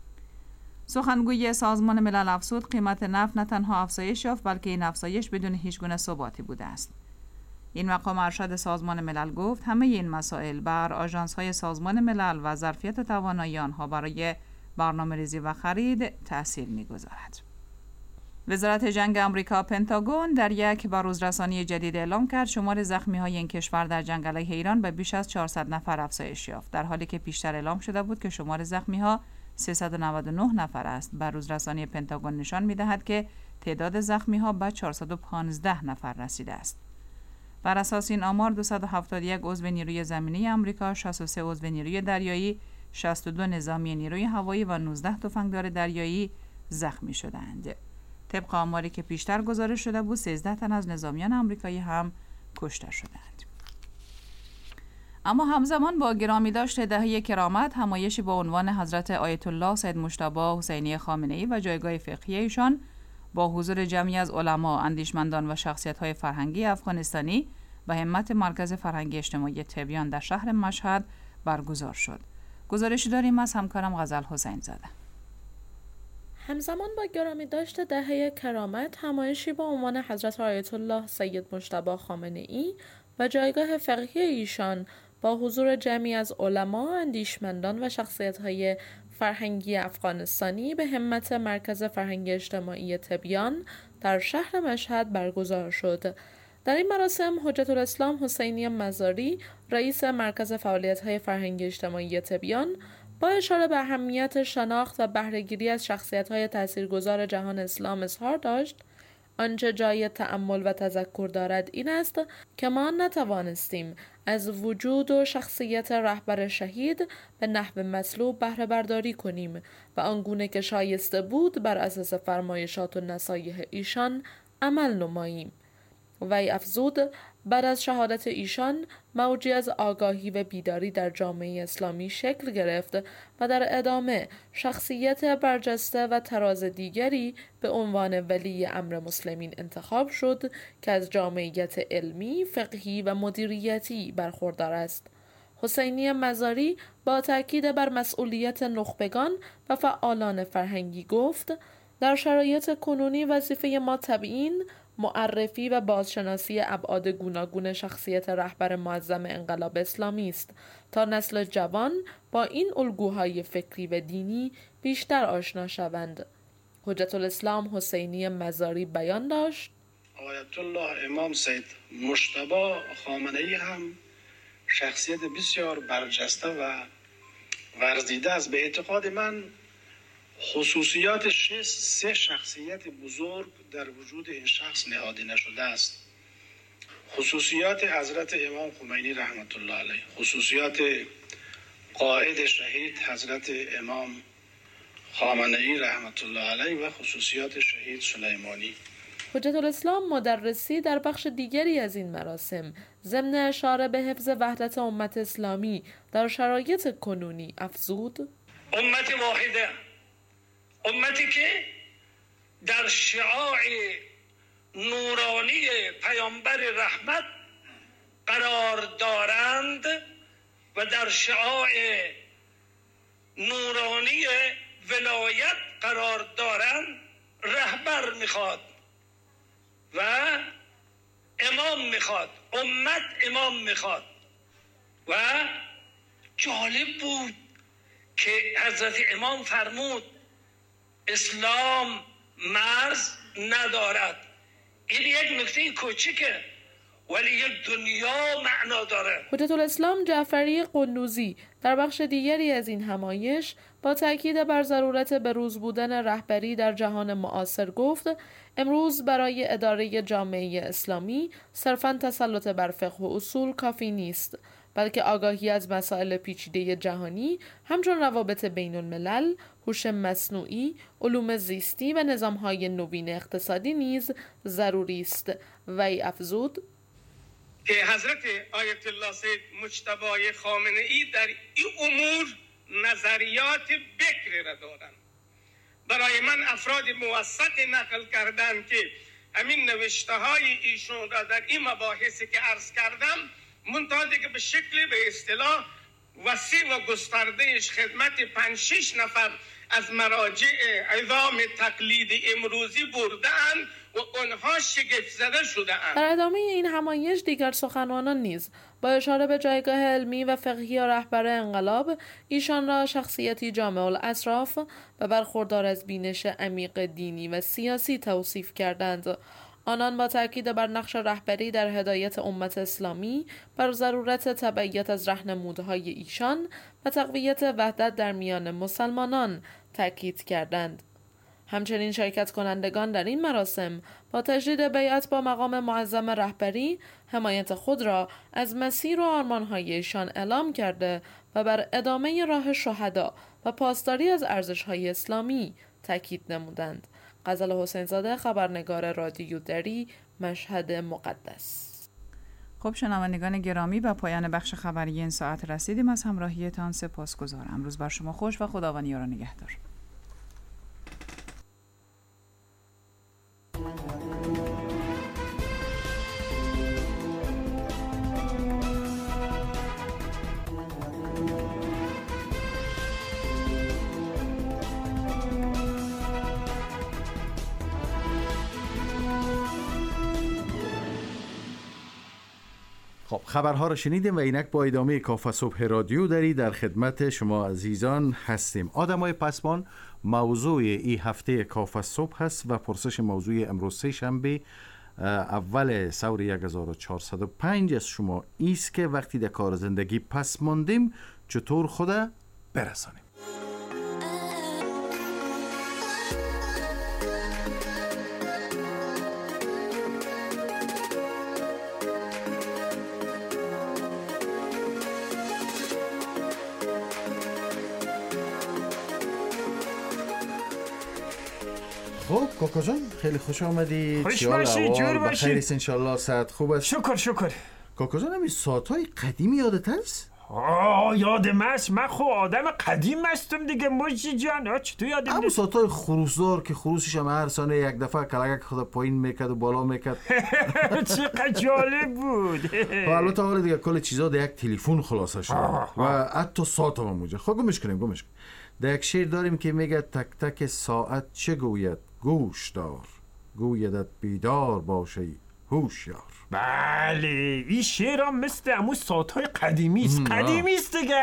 سخنگوی سازمان ملل افزود قیمت نفت نه تنها افزایش یافت بلکه این افزایش بدون هیچ گونه ثباتی بوده است. این مقام ارشد سازمان ملل گفت همه این مسائل بر آژانس‌های سازمان ملل و ظرفیت و توانایی آنها برای برنامه‌ریزی و خرید تأثیر می‌گذارد. وزارت جنگ آمریکا پنتاگون در یک بروزرسانی جدید اعلام کرد شمار زخمی‌های این کشور در جنگ علیه ایران به بیش از چهارصد نفر افزایش یافت، در حالی که پیشتر اعلام شده بود که شمار زخمی‌ها سیصد و نود و نه نفر است. بروزرسانی پنتاگون نشان می‌دهد که تعداد زخمی‌ها به چهارصد و پانزده نفر رسیده است. بر اساس این آمار دویست و هفتاد و یک عضو نیروی زمینی آمریکا، شصت و سه عضو نیروی دریایی، شصت و دو نظامی نیروی هوایی و نوزده تفنگدار دریایی زخمی شدند. طبق آماری که پیشتر گزارش شده بود سیزده تن از نظامیان آمریکایی هم کشته شدند. اما همزمان با گرامی داشت دهه کرامت همایشی با عنوان حضرت آیت الله سید مجتبی حسینی خامنه‌ای و جایگاه فقهی ایشان با حضور جمعی از علما، اندیشمندان و شخصیت‌های فرهنگی افغانستانی به همت مرکز فرهنگی اجتماعی تبیان در شهر مشهد برگزار شد. گزارشی داریم از همکارم غزل حسین زاده. همزمان با گرامی داشت دهه کرامت همایشی با عنوان حضرت آیت الله سید مجتبی خامنه‌ای و جایگاه فقهی ایشان با حضور جمعی از علما، اندیشمندان و شخصیت‌های فرهنگی افغانستانی به همت مرکز فرهنگی اجتماعی تبیان در شهر مشهد برگزار شد. در این مراسم حجت الاسلام حسینی مزاری، رئیس مرکز فعالیت‌های فرهنگی اجتماعی تبیان، با اشاره به اهمیت شناخت و بهره‌گیری از شخصیت‌های تاثیرگذار جهان اسلام اظهار داشت آنچه جای تأمل و تذکر دارد این است که ما نتوانستیم از وجود و شخصیت رهبر شهید به نحو مطلوب بهره برداری کنیم و آنگونه که شایسته بود بر اساس فرمایشات و نصایح ایشان عمل نماییم. وی افزود بعد از شهادت ایشان موجی از آگاهی و بیداری در جامعه اسلامی شکل گرفت و در ادامه شخصیت برجسته و تراز دیگری به عنوان ولی امر مسلمین انتخاب شد که از جامعیت علمی، فقهی و مدیریتی برخوردار است. حسینی مزاری با تاکید بر مسئولیت نخبگان و فعالان فرهنگی گفت: در شرایط کنونی وظیفه ما تبیین، معرفی و بازشناسی ابعاد گوناگون شخصیت رهبر معظم انقلاب اسلامی است تا نسل جوان با این الگوهای فکری و دینی بیشتر آشنا شوند. حجت الاسلام حسینی مزاری بیان داشت: آیت الله امام سید مجتبی خامنه‌ای هم شخصیت بسیار برجسته و ورزیده است. به اعتقاد من خصوصیات سه شخصیت بزرگ در وجود این شخص نهاده نشده است. خصوصیات حضرت امام خمینی رحمت الله علیه، خصوصیات قائد شهید حضرت امام خامنه‌ای رحمت الله علیه و خصوصیات شهید سلیمانی. حجت الاسلام مدرسی در بخش دیگری از این مراسم ضمن اشاره به حفظ وحدت امت اسلامی در شرایط کنونی افزود: امت واحده، امتی که در شعاع نورانی پیامبر رحمت قرار دارند و در شعاع نورانی ولایت قرار دارند. رهبر میخواد و امام میخواد، امت امام میخواد. و جالب بود که حضرت امام فرمود اسلام مرز ندارد. این یک نکته کوچیکه ولی یک دنیا معنا داره. حجت الاسلام جعفری قندوزی در بخش دیگری از این همایش با تاکید بر ضرورت بروز بودن رهبری در جهان معاصر گفت: امروز برای اداره جامعه اسلامی صرفاً تسلط بر فقه و اصول کافی نیست، بلکه آگاهی از مسائل پیچیده جهانی همچون روابط بین الملل، هوش مصنوعی، علوم زیستی و نظام‌های نوین اقتصادی نیز ضروری است. وی افزود که حضرت آیت الله سید مجتبی خامنه‌ای در این امور نظریات بکر را دارند. برای من افراد موثق نقل کردند که همین نوشته های ایشون را در این مباحثی که عرض کردم منتها دیگه به شکل به اصطلاح وسیع و گستردهش خدمت پنج شش نفر از مراجع عظام تقلید امروزی برده‌اند و آنها شگفت زده شده‌اند. در ادامه این همایش دیگر سخنرانان نیز با اشاره به جایگاه علمی و فقهی رهبر انقلاب ایشان را شخصیتی جامع الاطراف و برخوردار از بینش عمیق دینی و سیاسی توصیف کردند. آنان با تاکید بر نقش رهبری در هدایت امت اسلامی، بر ضرورت تبعیت از راهنمودهای ایشان و تقویت وحدت در میان مسلمانان تاکید کردند. همچنین شرکت کنندگان در این مراسم با تجدید بیعت با مقام معظم رهبری حمایت خود را از مسیر و آرمان‌های ایشان اعلام کرده و بر ادامه راه شهدا و پاسداری از ارزش‌های اسلامی تاکید نمودند. غزل حسین زاده، خبرنگار رادیو دری، مشهد مقدس. خب شنوندگان گرامی، به پایان بخش خبری این ساعت رسیدیم. از همراهیتان سپاسگزارم. روز بر شما خوش و خداوند یار و نگهدار. خب خبرها را شنیدیم و اینک با ادامه کافه صبح رادیو دری در خدمت شما عزیزان هستیم. آدمای پسمان موضوع این هفته کافه صبح هست و پرسش موضوع امروز سه شنبه اول سور هزار و چهارصد و پنج از شما ایست که وقتی در کار زندگی پس ماندیم چطور خود برسانیم. خب کاکا جان خیلی خوش آمدی. خوش باشی، جور باشی. بخیر است انشالله، صحت خوب است. شکر شکر. کاکا جان همین ساعت‌های قدیمی یادت هست؟ آه یادم است، من خب آدم قدیم هستم دیگه موجی جان. آه چطور یادم همون نیست؟ ساعت‌های خروسدار که خروسش هم هر ثانیه یک دفعه کلگک خود پایین میکرد و بالا میکرد. چقدر جالب بود. و البته حالا دیگه کل چیزا در یک تلفن خلاصه شد و حتی ساعت هم موجه. خب گمش کنیم گمش کنیم. در یک شعر داریم که میگه تک تک ساعت چه گوید گوش دار، گویدت بیدار باشی هوشیار. بله این شعر هم مثل همون ساعت‌های قدیمی است. قدیمی است دیگه.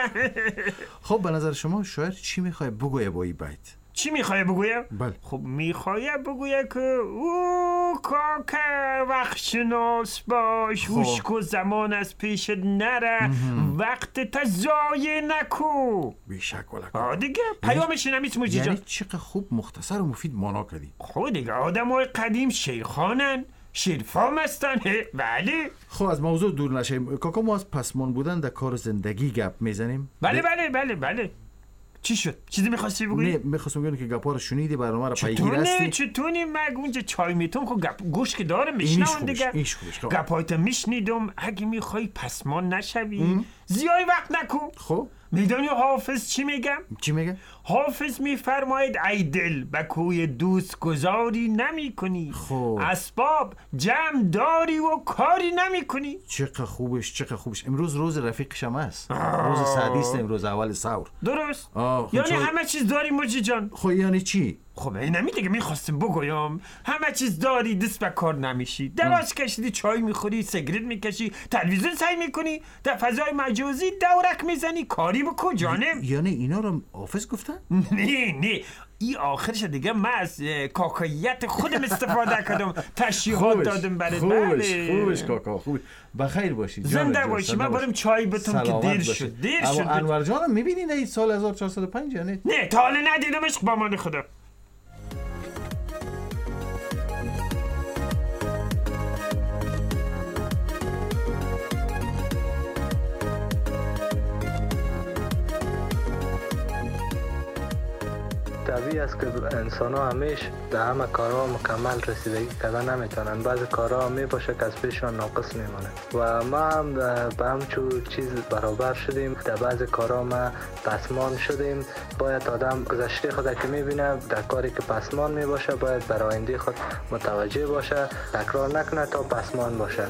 خب به نظر شما شاعر چی میخواه بگویه با این بیت؟ چی میخواه بگویه؟ بله. خب میخواه بگویه که او کاکا وقت شناس باش، هوش کو زمان از پیشت نره، وقت تا ضایع نکو. بیشک ولکن. آه دیگه پیامش نمیست موجی جان. یعنی چقدر خوب مختصر و مفید مانا کردی. خب دیگه آدم های قدیم شیرخوانن، شیرفام هستن. بله. خب از موضوع دور نشیم کاکا، ما از پسمان بودن در کار زندگی گپ میزنیم. بله بله بله بله. چی شد؟ چیزی می‌خواستی بگویی؟ نه می‌خواستم بگم که گپا رو شنیدی، برنامه رو پیگیر هستی. چطوری مگه اونجا چای میتون خب گپ گوش که داره میشنون دیگه. ایش خوبش خوبش. گپایت میشنیدم، اگه میخوای پسمان نشوی زیای وقت نکن. خب میدونی حافظ چی میگم؟ چی میگه؟ حافظ میفرماید ای دل به کوی دوست گذاری نمی کنی، خب اسباب جمع داری و کاری نمی کنی. چقدر خوبش چقدر خوبش. امروز روز رفیقش هم هست، روز سعدی است، امروز اول ثور. درست. آه یعنی چون... همه چیز داری موجی جان. خب یعنی چی؟ خب این نمی دیگه میخواستم بگویم همه چیز داری دست به کار نمیشی، دراز کشیدی چای میخوری، سیگرت میکشی، تلویزیون سعی میکنی، در فضای مجازی دورک میزنی، کاری بکن جانم. یعنی اینا رو حافظ گفتن؟ نه نه این آخرش دیگه من از کاکاییت خودم استفاده کردم، تشریحات دادم برای. خوبش خوبش کاکا خوبش. بخیر باشی زنده باشی. من برم چای بتون که دیر شد دیر شد. اما انور جانم میبینی نه سال هزار و چهارصد و پنج یا نه؟ نه تا حالا ندیدمش با من خدا. طبیعی است که انسان ها همیشه در همه کارها مکمل رسیدگی کردن نمیتونن. بعضی کارها می باشه که از پیششان ناقص میمونه و ما هم به همچون چیز برابر شدیم. در بعضی کارها ما پسمان شدیم. باید آدم گذشته خود که میبینه در کاری که پسمان می باشه باید در آینده خود متوجه باشه، تکرار نکنه تا پسمان باشه.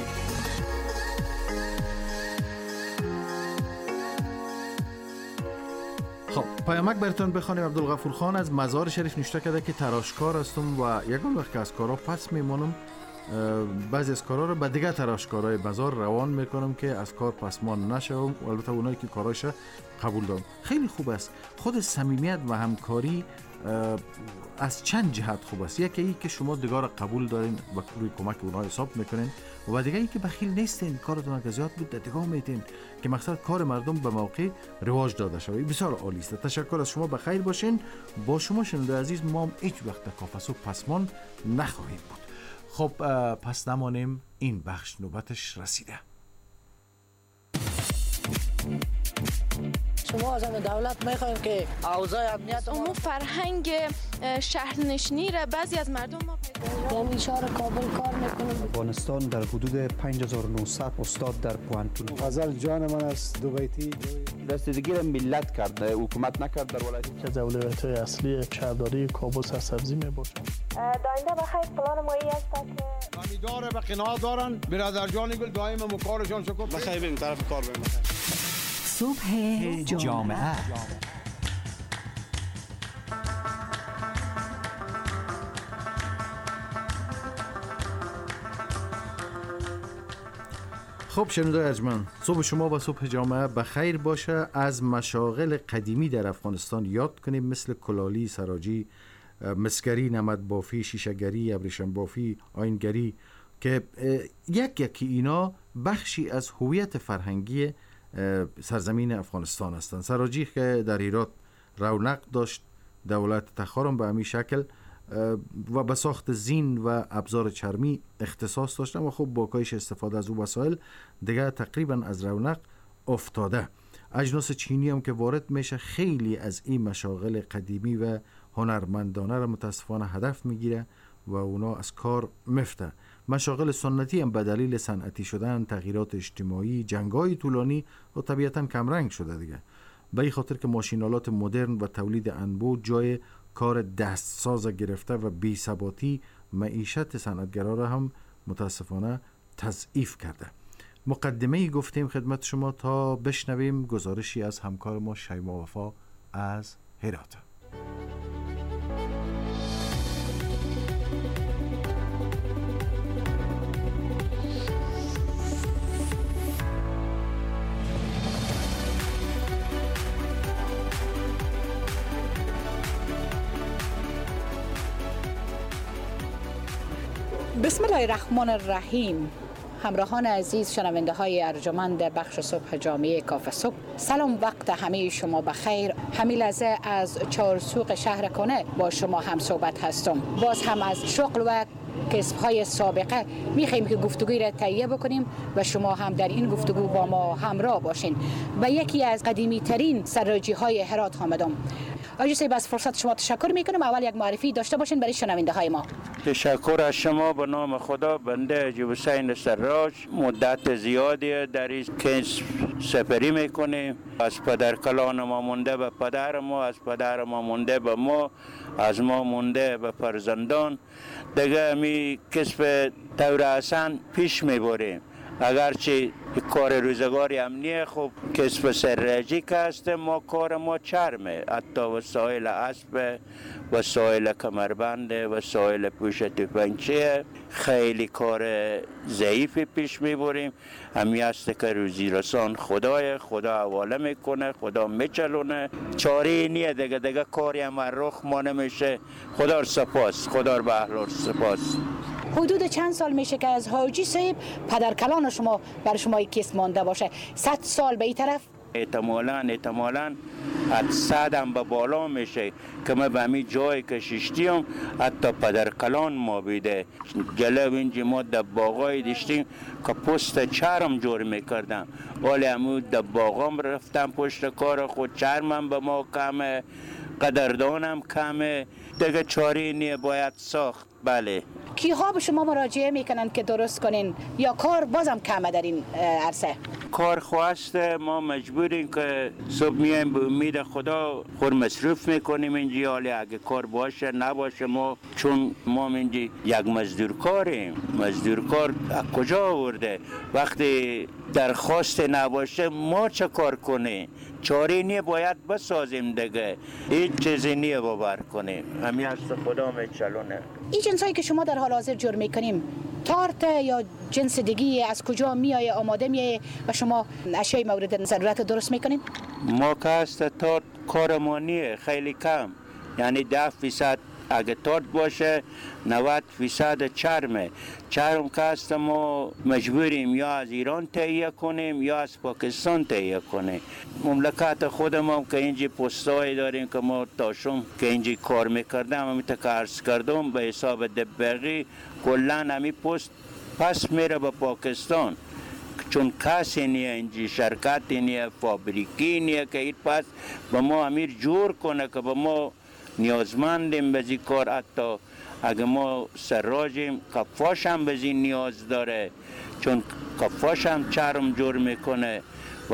خب پیامک براتون بخوانیم. عبدالغفور خان از مزار شریف نوشته کرده که تراشکار هستم و یگان وقت که از کارا پس میمونم بعضی از کارا رو به دیگه تراشکارای بازار روان میکنم که از کار پسمان نشوم و البته اونایی که کارایش قبول دارم. خیلی خوب است. خود صمیمیت و همکاری از چند جهت خوب است. یکی ای که شما دیگه را قبول دارین و روی کمک اونها حساب میکنین و دیگه ای که بخیل نیستین، کارتون اگه زیاد بود دیگه میتین که مقصد کار مردم به موقع رواج داده شود. بسیار عالی است. تشکر از شما. بخیر باشین. با شما شنونده عزیز ما هم هیچ وقت کافسو پسمان نخواهیم بود. خب پس نمانیم این بخش نوبتش رسیده. شما از دولت میخوایم که اوضاع امنیت امور فرهنگ شهرنشینی را بعضی از مردم ما پیدا یعنی شهر کابل کار میکنم. افغانستان در حدود پنج هزار و نهصد استاد در پوهنتون. غزل جان من است دو بیتی رسیدگی را ملت کرده، حکومت نکرد در ولایت. از اولویت‌های اصلی شهرداری کابل سرسبزی میباشد. داینده بخیر پلان مایی است که امیدواره به قناعت دارن. برادر جان گل دائم مکارشان شکر. بخیر بریم طرف کار بریم. صبح جامعه. خب شنونده ارجمند، صبح شما و صبح جامعه بخیر باشه. از مشاغل قدیمی در افغانستان یاد کنیم، مثل کلالی، سراجی، مسگری، نمد بافی، شیشه‌گری، ابریشم بافی، آینگری که یک یکی اینا بخشی از هویت فرهنگی سرزمین افغانستان هستند. سراجی که در هرات رونق داشت، دولت تخارم به همین شکل و به ساخت زین و ابزار چرمی اختصاص داشتن و خب با کاهش استفاده از او وسایل دیگه تقریبا از رونق افتاده. اجناس چینی هم که وارد میشه، خیلی از این مشاغل قدیمی و هنرمندانه را متاسفانه هدف میگیره و اونا از کار مفته. مشاغل سنتی هم به دلیل صنعتی شدن، تغییرات اجتماعی، جنگ‌های طولانی و طبیعتاً کمرنگ شده دیگه. به این خاطر که ماشینالات مدرن و تولید انبوه جای کار دستساز گرفته و بی‌ثباتی معیشت صنعتگرا را هم متاسفانه تضعیف کرده. مقدمه‌ای گفتیم خدمت شما تا بشنویم گزارشی از همکار ما شیما وفا از هرات. بسم الله الرحمن الرحیم. همراهان عزیز، شنونده های ارجمند بخش صبح جامعه کافه صبح، سلام، وقت همه شما بخیر. همین لحظه از چهارسوق شهر کنه با شما هم صحبت هستم. باز هم از شغل و کسب‌های سابقه می‌خوایم که گفتگوی را تهیه بکنیم و شما هم در این گفتگو با ما همراه باشین. و یکی از قدیمی ترین سراجی‌های هرات آمدم. آقای صاحب، از فرصت شما تشکر میکنم. اول یک معرفی داشته باشین برای شنونده های ما. تشکر از شما. به نام خدا، بنده حاجی حسین سراج مدت زیادی در این کسب سپری میکنیم. از پدر کلان ما مونده به پدر ما، از پدر ما مونده به ما، از ما مونده به فرزندان دیگه. می کسب طور احسن پیش میبریم. اگرچه کار روزگاری امنیه، خب کسب سراجی که هست، ما کار ما چرمه، حتی وسایل اسب، وسایل کمربند، وسایل پوش تفنگچیه، خیلی کار ضعیفی پیش میبریم. همی هست که روزی رسان خدای، خدا حواله میکنه، خدا میچلونه، چاره نیه دیگه. دیگه کاری هم رخ ما نمیشه. خدا رو سپاس، خدا رو به اهل سپاس. حدود چند سال میشه که از حاجی صاحب پدر کلان شما بر شما کس مانده باشه؟ صد سال به این طرف؟ احتمالاً احتمالاً حد صد هم به بالا میشه که ما به همین جایی که ششتیم حتی پدر کلان ما بیده. جلو اینجا ما دباغایی داشتیم که پست چرم جور میکردم، ولی همون دباغام رفتم پشت کار خود، چرمم به ما کمه، قدردانم کمه دیگه. چاری نیه، باید ساخت. بله. کیها به شما مراجعه میکنن که درست کنین یا کار بازم کمه در این عرصه؟ کار خواسته ما مجبوریم که صبح میایم به امید خدا خور مصروف میکنیم اینجا. حالی اگه کار باشه نباشه، ما چون ما اینجا یک مزدور کاریم، مزدور کار از کجا آورده؟ وقتی درخواست نباشه ما چه کار کنیم؟ چاره نیه، باید بسازیم دیگه. هیچ چیزی نیه باور کنیم. همین هست خدا میچلونه. این جنسایی که شما در حال حاضر جور میکنیم، تارت یا جنس دیگی از کجا میایه، آماده میایه و شما اشیای مورد ضرورت درست میکنین؟ ما که هست تارت کار ما نیه، خیلی کم. یعنی ده فیصد اگه تارت باشه، نود فیصد چرمه. چرم که هست ما مجبوریم یا از ایران تهیه کنیم یا از پاکستان تهیه کنیم. مملکت خودمون که اینجا پستایی داریم که ما تاشم که اینجا کار میکردم، همیتا که عرض کردم به حساب دبرقی کلن همی پست پس میره به پاکستان، چون کسی نیه اینجا، شرکتی نیه، فابریکی نیه که این پس به ما امیر جور کنه که به ما نیازمندیم به این کار. حتی اگه ما سراجیم، کفاش هم به این نیاز داره، چون کفاش هم چرم جور میکنه.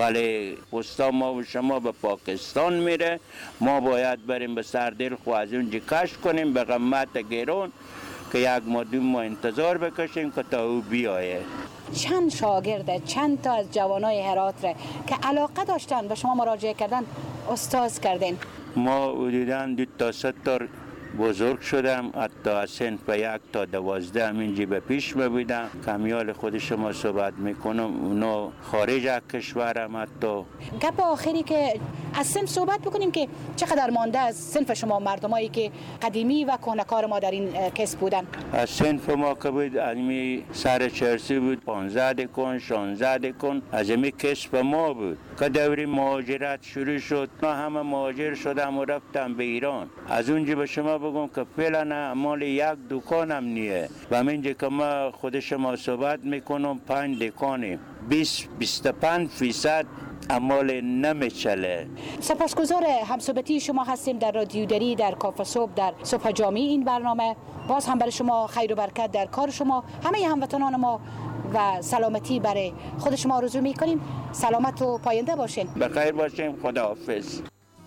ولی پستا ما و شما به پاکستان میره، ما باید بریم به سردل خو از اونجا کش کنیم به قیمت گرون که یک ما دو ما انتظار بکشیم که تا او بیایه. چند شاگرده، چند تا از جوانای هرات ره که علاقه داشتن به شما مراجعه کردن استاد کردین؟ ما حدوداً دو تا سه تا بزرگ شدم، حتی از صنف یک تا دوازده همینجی به پیش ببیدم. کمیال خود شما صحبت میکنم، اونا خارج از کشورم. حتی گپ آخری که از صنف صحبت بکنیم که چقدر مانده از صنف شما مردمایی که قدیمی و کهنکار ما در این کسب بودن؟ از صنف ما که بود علمی سر چرسی بود، پانزده دکن شانزده دکن از امی کسب ما بود که دوری مهاجرت شروع شد. ما همه مهاجر شدم و رفتم به ایران. از اونجا به شما بگم که فعلا مال یک دکانم نیه و همینجا که ما خود شما صحبت میکنم پنج دکانیم. بیست بیست و پنج فیصد عمال نمیچله. سپاسگزار همصحبتی شما هستیم در رادیو دری در کافه صبح در صبح جامعه این برنامه. باز هم برای شما خیر و برکت در کار شما، همه هموطنان ما و سلامتی برای خود شما آرزو می‌کنیم. سلامت و پاینده باشین. بخیر باشین. خداحافظ.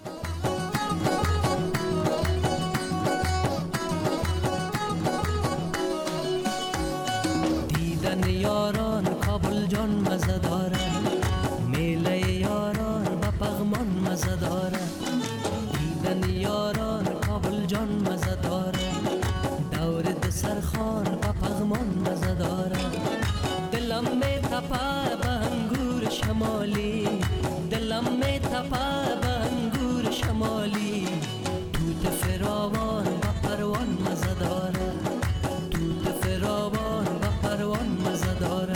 دیدن یاران کابل جان مزه داره، میله یاران و پغمان مزه داره. دیدن یاران کابل جان مزه داره، دور دسرخان و پغمان مزه داره. دلم می تپه به انگور شمالی، دلم می تپه به انگور شمالی. توت فراوان و پروان مزه داره، توت فراوان و پروان مزه داره.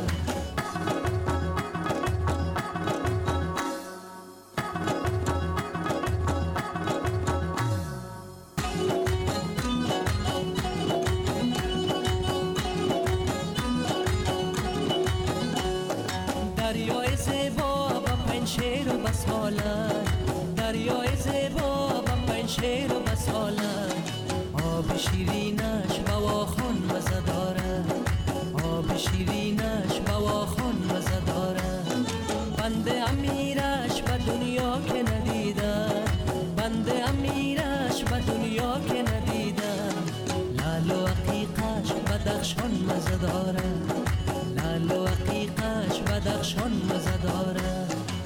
دریای زیبا با پنشیر و بساله، دریای زیبا با پنشیر و بساله. آب شیرینش بواخون مزه داره، آب شیرینش بواخون مزه داره. بنده امیرش به دنیا که ندیده، بنده امیرش به دنیا که ندیده. لال و عقیقش بدخشان مزه داره، لال و عقیقش بدخشان مزه داره.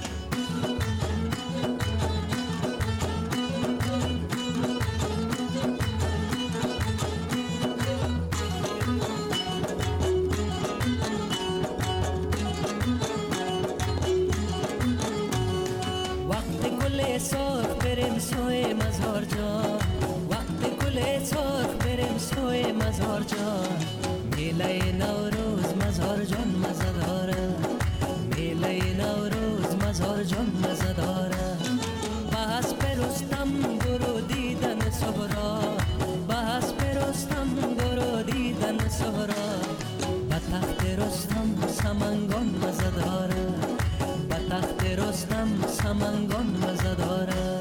وقت گل سرخ بریم سوی مزار جان، وقت گل سرخ بریم سوی مزار جان. میله نوروز مزار جان مزه داره، میله نوروز مزار جان مزه داره. بس پرستم برو دیدن سهرا، بس پرستم برو دیدن سهرا. به تخت رستم سمنگان مزه داره، به تخت رستم سمنگان مزه داره.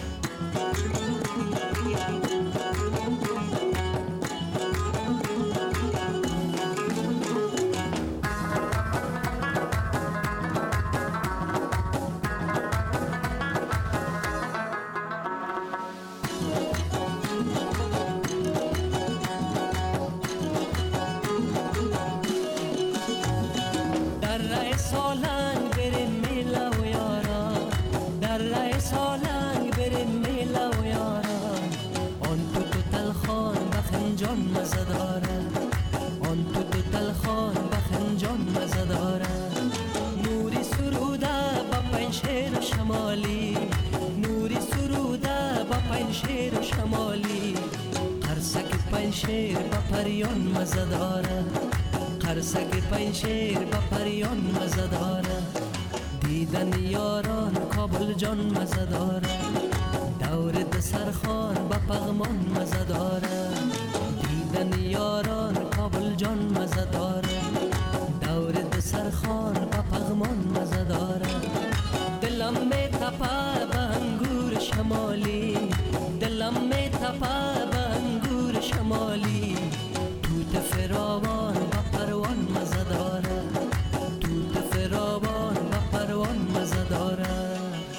در راه سالنگ بریم میله و یارا، در راه سالنگ بریم میله و یارا. آن تو تو تلخان و خنجان مزه داره، آن تو تو تلخان و خنجان مزه داره. نوری سروده با پنشیر شمالی، نوری سروده با پنشیر شمالی. قرصک پنشیر با پریان مزه داره، قرصک پنشیر با پریان مزه داره. دیدن یاران کابل جان مزه داره، دور دسرخان با پغمان مزه داره. دیدن یاران کابل جان مزه داره، دور دسرخان با پغمان مزه داره. دلم می تپه به انگور شمالی، دلم می تپه به انگور شمالی. توت فراوان و پروان مزه داره، توت فراوان و پروان مزه داره.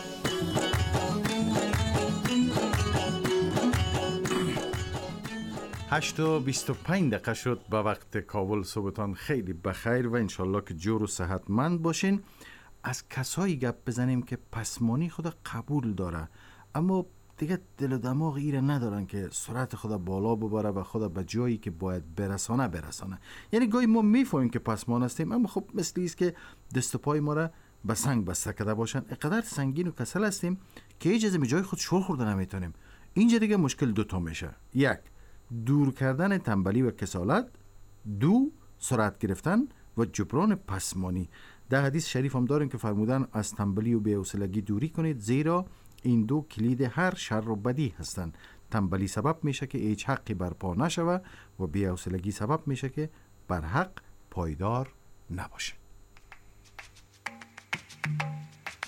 هشت و بیست و پنج دقیقه شد به وقت کابل. صبحتان خیلی بخیر و انشالله که جور و صحتمند باشین. از کسایی گپ بزنیم که پسمانی خود قبول داره اما دیگه دل و دماغ ایره ندارن که سرعت خود بالا ببره و خود به جایی که باید برسانه برسانه. یعنی گاهی ما میفهمیم که پسمان هستیم اما خب مثل ایست که دست و پای ما را به سنگ بسته کرده باشن. اینقدر سنگین و کسل هستیم که هیچ از جای خود شور خورده نمیتونیم. اینجا دیگه مشکل دوتا میشه. یک، دور کردن تنبلی و کسالت. دو، سرعت گرفتن و جبران پسمانی. در حدیث شریف هم داریم که فرمودن از تنبلی و بی‌حوصلگی دوری کنید زیرا این دو کلید هر شر و بدی هستند. تنبلی سبب میشه که هیچ حقی برپا نشوه و بی‌حوصلگی سبب میشه که بر حق پایدار نباشه.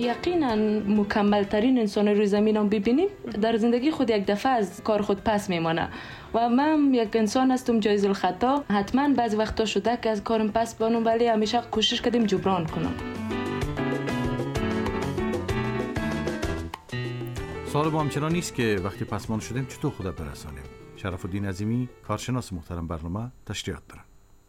یقینا مکمل ترین انسان روی زمین هم ببینیم در زندگی خود یک دفعه از کار خود پس میمانه و من یک انسان هستم جایز الخطا. حتما بعضی وقتا شده که از کارم پس بانم ولی همیشه کوشش کردیم جبران کنم. سوال با همچنان نیست که وقتی پسمان شدیم چطور خود برسانیم. شرف الدین عظیمی کارشناس محترم برنامه تشریحات دارن.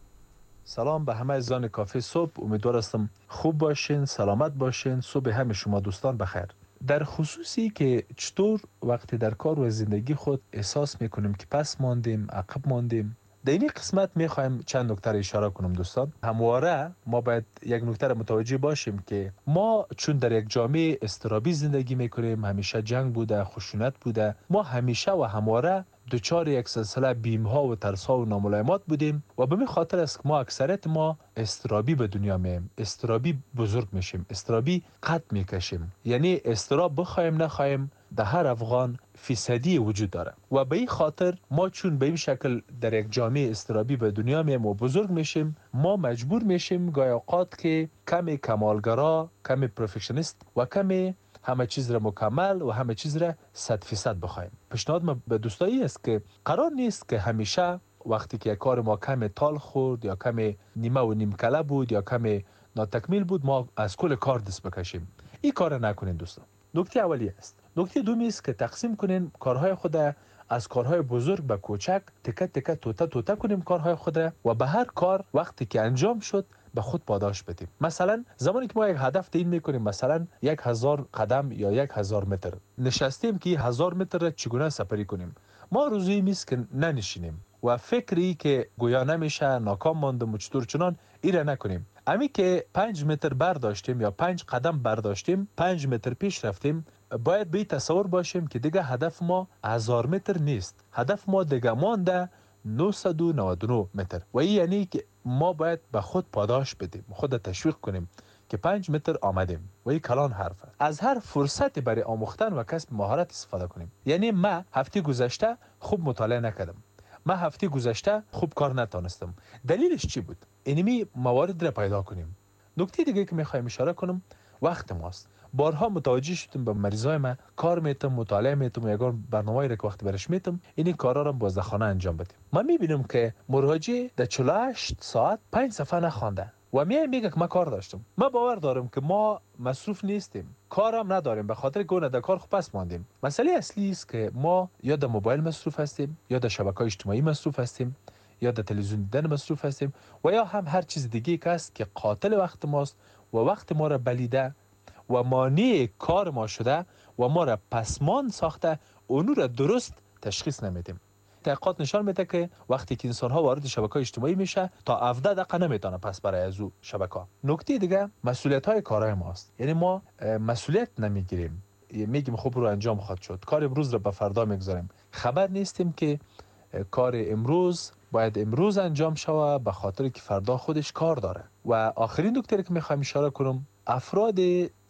سلام به همه عزیزان کافه صبح، امیدوار هستم خوب باشین، سلامت باشین. صبح همه شما دوستان بخیر. در خصوصی که چطور وقتی در کار و زندگی خود احساس میکنیم که پس ماندیم، عقب ماندیم، در این قسمت میخوایم چند نکته اشاره کنم دوستان. همواره ما باید یک نکته متوجه باشیم که ما چون در یک جامعه اضطرابی زندگی میکنیم، همیشه جنگ بوده، خشونت بوده، ما همیشه و همواره دوچار یک سلسله بیمها و ترسها و ناملایمات بودیم و به این خاطر است که ما اکثریت ما اضطرابی به دنیا میایم، اضطرابی بزرگ میشیم، اضطرابی قد میکشیم. یعنی اضطراب بخوایم نخوایم در هر افغان فیصدی وجود داره و به این خاطر ما چون به این شکل در یک جامعه اضطرابی به دنیا میایم و بزرگ میشیم، ما مجبور میشیم گاهی اوقات که کمی کمالگرا، کمی پروفکشنیست و کمی همه چیز را مکمل و همه چیز را صد فیصد بخوایم. پیشنهاد ما به دوستایی است که قرار نیست که همیشه وقتی که کار ما کمی تال خورد یا کمی نیمه و نیم کله بود یا کمی ناتکمیل بود ما از کل کار دست بکشیم. این کار نکنین دوستان. نکته اولی است. نکته دومی است که تقسیم کنین کارهای خود از کارهای بزرگ به کوچک، تکه تکه توته توته کنیم کارهای خود و به هر کار وقتی که انجام شد به خود پاداش بدیم. مثلا زمانی که ما یک هدف تعیین میکنیم، مثلا یک هزار قدم یا یک هزار متر نشستیم که هزار متر را چگونه سپری کنیم، ما روزی میست که ننشینیم و فکری که گویا نمیشه، ناکام ماندم و چطور چنان ایره نکنیم. امی که پنج متر برداشتیم یا پنج قدم برداشتیم، پنج متر پیش رفتیم، باید به تصور باشیم که دیگه هدف ما هزار متر نیست، هدف ما دیگه مانده نهصد و نود و نه متر و این یعنی که ما باید به خود پاداش بدیم، خود تشویق کنیم که پنج متر آمدیم و این کلان حرف است. از هر فرصت برای آموختن و کسب مهارت استفاده کنیم. یعنی ما هفته گذشته خوب مطالعه نکردم، ما هفته گذشته خوب کار نتونستم، دلیلش چی بود؟ اینمی موارد را پیدا کنیم. نکته دیگه که میخوایم اشاره کنم وقت ماست. بارها متوجه شدم به مریضای من کار میتم، مطالعه میتم، یگان برنامه‌ای را که وقت برش میتم این کارا را بازدخانه انجام بدیم. من میبینم که مراجع در چهل و هشت ساعت پنج صفحه نخوانده و میای میگه که من کار داشتم. من باور دارم که ما مصروف نیستیم، کارم نداریم، به خاطر گونه در کار خوب پس ماندیم. مسئله اصلی است که ما یا در موبایل مصروف هستیم، یا در شبکه‌های اجتماعی مصروف هستیم، یا در تلویزیون دیدن مصروف هستیم و یا هم هر چیز دیگه که است که قاتل وقت ماست و وقت ما را بلیده و مانع کار ما شده و ما را پسمان ساخته، اونو را درست تشخیص نمیدیم. تحقیقات نشان میده که وقتی که انسان ها وارد شبکه‌های اجتماعی میشه تا هفده دقیقه نمیتونه پس برای از او شبکه. نکته دیگه مسئولیت های کارهای ماست. یعنی ما مسئولیت نمیگیریم، میگیم خب رو انجام خواهد شد، کار امروز را به فردا میگذاریم، خبر نیستیم که کار امروز باید امروز انجام شود به خاطر که فردا خودش کار داره. و آخرین نکته که میخوایم اشاره کنم، افراد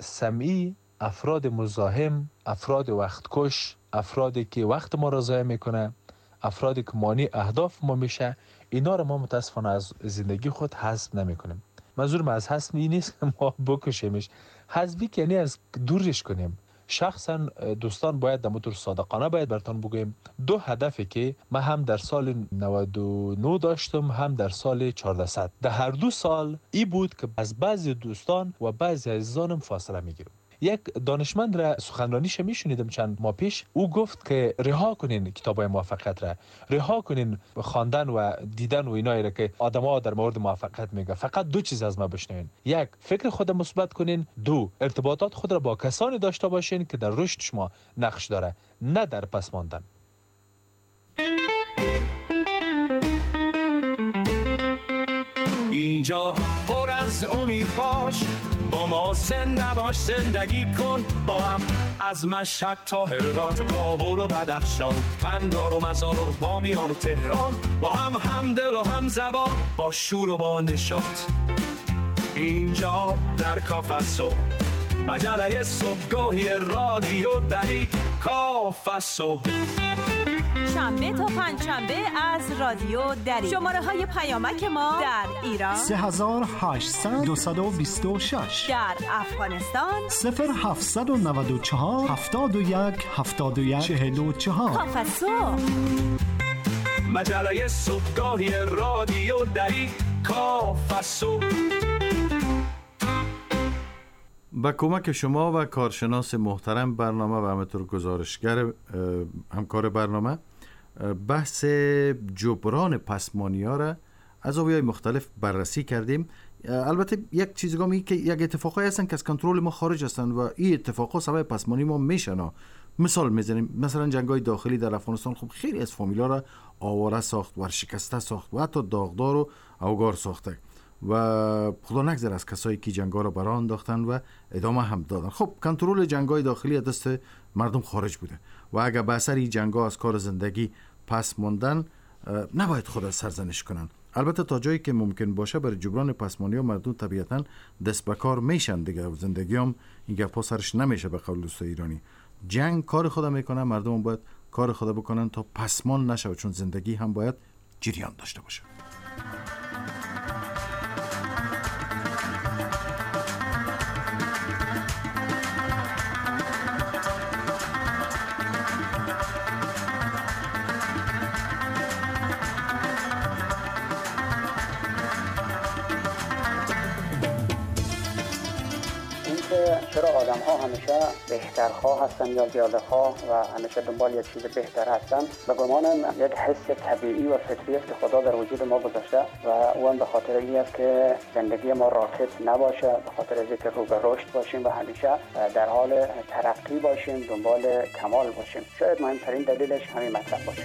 سمعی، افراد مزاحم، افراد وقتکش، افرادی که وقت ما را ضایع میکنه، افرادی که مانع اهداف ما میشه، اینا رو ما متاسفانه از زندگی خود حذف نمیکنیم. منظورم از حذف این نیست که ما بکشیمش، حذفی که یعنی از دورش کنیم. شخصا دوستان باید در مطور صادقانه باید براتون بگویم دو هدفی که من هم در سال نود و نه داشتم هم در سال چهارصد، در هر دو سال ای بود که از بعضی دوستان و بعضی عزیزانم فاصله میگیرم. یک دانشمند را سخنرانیش میشنیدم چند ماه پیش، او گفت که رها کنین کتابای موفقیت را، رها کنین خواندن و دیدن و اینایی را که آدم‌ها در مورد موفقیت میگه، فقط دو چیز از ما بشنوین، یک فکر خود مثبت کنین، دو ارتباطات خود را با کسانی داشته باشین که در رشد شما نقش داره، نه در پس ماندن. اینجا پر از امید باش، با ما زنده باش، زندگی کن با هم، از مشهد تا هرات، کابل و بدخشان، قندهار و مزار و بامیان و تهران، با هم همدل و هم زبان، با شور و با نشاط. اینجا در کافه صبح، مجله صبحگاهی رادیو دهی کافه صبح. شنبه تا پنجشنبه از رادیو دری. شماره های پیامک ما در ایران سه هزار و هشتصد دویست و بیست و شش، در افغانستان صفر هفتصد و نود و چهار هفتاد و یک هفتاد و یک چهل و چهار. کافه مجله صبحگاهی رادیو دری، کافه صبح. با کمک شما و کارشناس محترم برنامه و همینطور گزارشگر همکار برنامه، بحث جبران پسمانی‌ها را از زاویه‌های مختلف بررسی کردیم. البته یک چیزگامی که یک اتفاقایی هستن که از کنترل ما خارج هستن و این اتفاقا سبب پسمانی ما میشن. مثال میزنیم، مثلا جنگ‌های داخلی در افغانستان خب خیلی از فامیل‌ها را آواره ساخت، ورشکسته ساخت و حتی داغدار و اوگار ساخته و خدا نگذره از کسایی که جنگ‌ها را برآن انداختن و ادامه هم دادن. خب کنترل جنگ‌های داخلی دست مردم خارج بوده و اگر به اثر این جنگ‌ها از کار زندگی پس ماندن، نباید خود سرزنش کنن. البته تا جایی که ممکن باشه برای جبران پسمانی‌ها مردم طبیعتاً دست به کار میشن دیگه. زندگی هم این گپا سرش نمیشه. به قول دوستای ایرانی، جنگ کار خدا میکنه، مردم باید کار خدا بکنن تا پسمان نشه، چون زندگی هم باید جریان داشته باشه. چرا آدم ها همیشه بهترخواه هستن یا زیاده خواه و همیشه دنبال یک چیز بهتر هستن؟ به گمانم یک حس طبیعی و فطری است که خدا در وجود ما گذاشته و اون به خاطر این است که زندگی ما راکت نباشه، به خاطر اینکه رو به رشد باشیم و همیشه در حال ترقی باشیم، دنبال کمال باشیم. شاید مهمترین دلیلش همین مطلب باشه.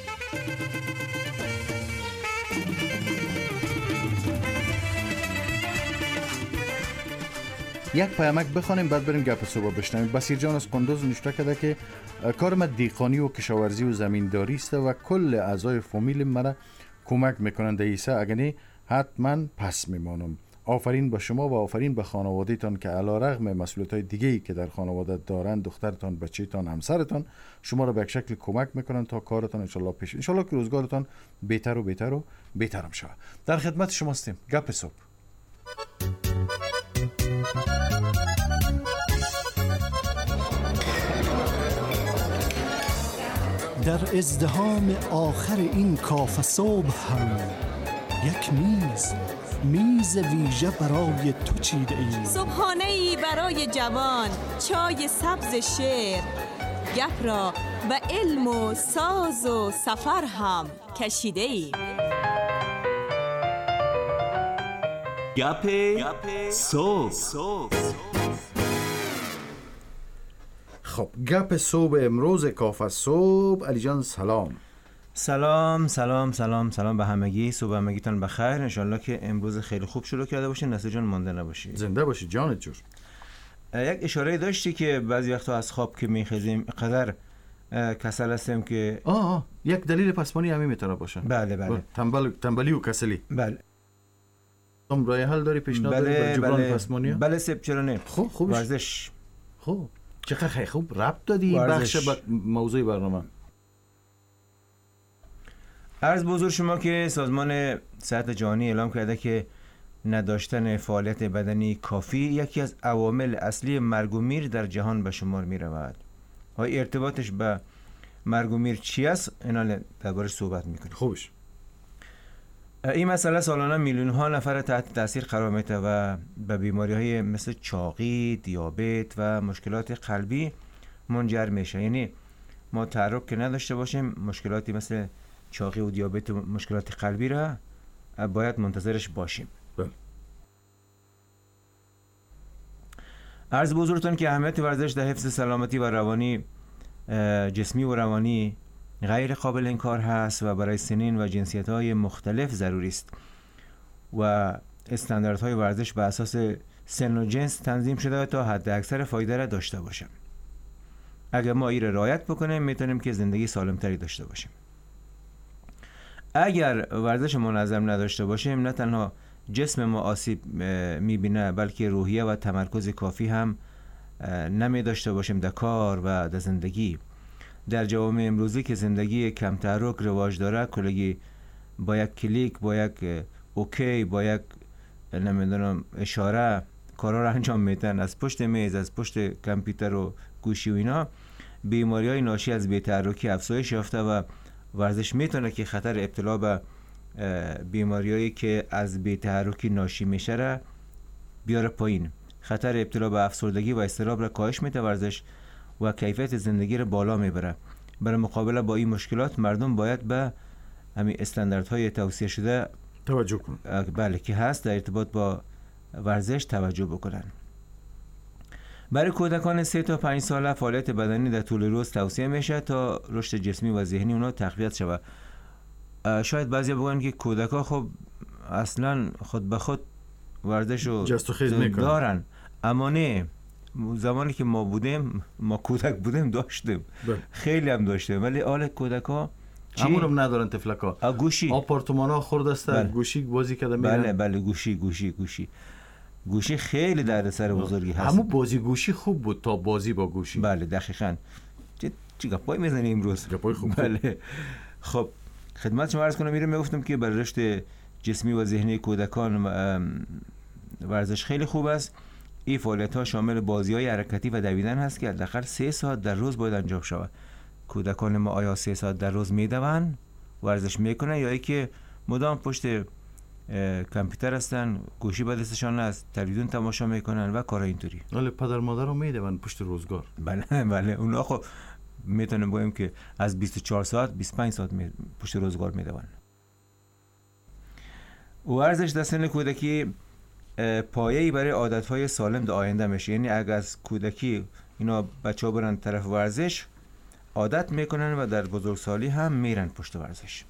یک پیامک بخوانیم بعد بریم گپ صبح بشنویم. بصیر جان از قندوز نوشته کرده که کار من دیقانی و کشاورزی و زمینداری است و کل اعضای فامیل مرا کمک میکنند. ایسا اگر نه حتما پس میمانم. آفرین به شما و آفرین به خانواده‌تان که علیرغم مسئولیت‌های دیگه‌ای که در خانواده دارند، دخترتان، بچه‌تان، همسرتان شما را به یک شکل کمک میکنند تا کارتان ان شاء الله پیش ان شاء الله که روزگارتان بهتر و بهتر و بهترم شود. در خدمت شما هستیم. گپ صبح. در ازدحام آخر این کافه صبح هم یک میز میز ویژه برای تو چیده ای. صبحانه ای برای جوان، چای سبز شعر، گپ را به علم و ساز و سفر هم کشیده ای. گپ صبح. خب گپ صبح امروز کافه صبح. علی جان سلام. سلام سلام سلام سلام به همگی. صبح همگیتان بخیر. انشالله که امروز خیلی خوب شروع کرده باشین. نصیر جان مانده نباشی. زنده باشی جانت جور. یک اشاره داشتی که بعضی وقتا از خواب که میخیزیم قدر کسل هستیم که آه, آه یک دلیل پسمانی همین میتونه باشه. بله بله. تنبل تنبلی و کسلی. بله. تم راه حل داری پیشنهاد بله داری برای جبران بله پسمانی؟ بله سب چرا نه. خوب خوبش. ورزش. خوب. چقدر خیلی خوب ربط دادی بخش با موضوع برنامه. عرض به حضور شما که سازمان صحت جهانی اعلام کرده که نداشتن فعالیت بدنی کافی یکی از عوامل اصلی مرگ و میر در جهان به شمار می رود. های ارتباطش به مرگ و میر چی است؟ اینا دربارش صحبت میکنیم. خوبش. این مسئله سالانه میلیون ها نفر تحت تاثیر قرار میده و به بیماری های مثل چاقی، دیابت و مشکلات قلبی منجر میشه. یعنی ما تحرک که نداشته باشیم مشکلاتی مثل چاقی و دیابت و مشکلات قلبی را باید منتظرش باشیم. بله. عرض به حضورتون که اهمیت ورزش در حفظ سلامتی و روانی جسمی و روانی غیر قابل انکار هست و برای سنین و جنسیت‌های مختلف ضروری است و استانداردهای ورزش بر اساس سن و جنس تنظیم شده تا حد اکثر فایده را داشته باشه. اگر ما این را رعایت بکنیم میتونیم که زندگی سالمتری داشته باشیم. اگر ورزش منظم نداشته باشیم نه تنها جسم ما آسیب میبینه بلکه روحیه و تمرکز کافی هم نمی داشته باشیم در کار و در زندگی. در جوامع امروزی که زندگی کم تحرک رواج داره، کلگی با یک کلیک، با یک اوکی، با یک نمیدونم اشاره کارا رو انجام میدن از پشت میز، از پشت کامپیوتر و گوشی و اینا. بیماری‌های ناشی از بی‌تحرکی افزایش یافته و ورزش میتونه که خطر ابتلا به بیماری‌هایی که از بی‌تحرکی ناشی میشه را بیاره پایین. خطر ابتلا به افسردگی و اضطراب را کاهش میده ورزش و کیفیت زندگی را بالا میبره. برای مقابله با این مشکلات مردم باید به همین استانداردهای توصیه شده توجه کنن. بله که هست در ارتباط با ورزش توجه بکنن. برای کودکان سه تا پنج ساله فعالیت بدنی در طول روز توصیه میشه تا رشد جسمی و ذهنی اونا تقویت شود. شاید بعضی بگن که کودکا خب اصلا خود به خود ورزش رو دارن، اما نه. زمانی که ما بودیم، ما کودک بودیم داشتیم بله. خیلی هم داشتیم، ولی حال کودکا همون ندارن. تفلکا گوشی آپارتمان ها خورد است بله. گوشی بازی کرده میرن. بله بله گوشی گوشی گوشی گوشی خیلی دردسر بزرگی هست. همون بازی گوشی خوب بود تا بازی با گوشی. بله دقیقاً. چه چی گپای میزنی امروز؟ گپای خوب. بله. خب خدمت شما عرض کنم میرم میگفتم که برای رشد جسمی و ذهنی کودکان ورزش خیلی خوب است. این فعالیت ها شامل بازی های حرکتی و دویدن هست که حداقل سه ساعت در روز باید انجام شود. کودکان ما آیا سه ساعت در روز میدوند ورزش میکنن یا ای که مدام پشت کامپیوتر هستن، گوشی به دستشان است، تلویزیون تماشا میکنن و کارا اینطوری؟ ولی پدر مادر رو میدون پشت روزگار. بله بله اونا خب میتونیم بگیم که از بیست و چهار ساعت بیست و پنج ساعت می پشت روزگار میدون. ورزش در سن کودکی پایه‌ای برای عادت‌های سالم در آینده میشه. یعنی اگر از کودکی اینا بچه‌ها برن طرف ورزش عادت میکنن و در بزرگسالی هم میرن پشت ورزش.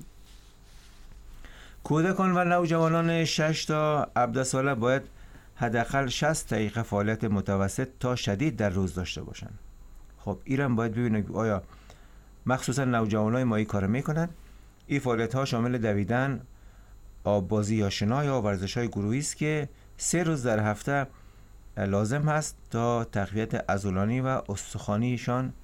کودکان و نوجوانان شش تا هفده ساله باید حداقل شصت دقیقه فعالیت متوسط تا شدید در روز داشته باشن. خب ایران باید ببینیم آیا مخصوصا نوجوانای ما این کارو میکنن. این فعالیت ها شامل دویدن، آببازی یا شنا یا ورزش‌های گروهی است که سه روز در هفته لازم هست تا تقویت عضلانی و استخوانیشان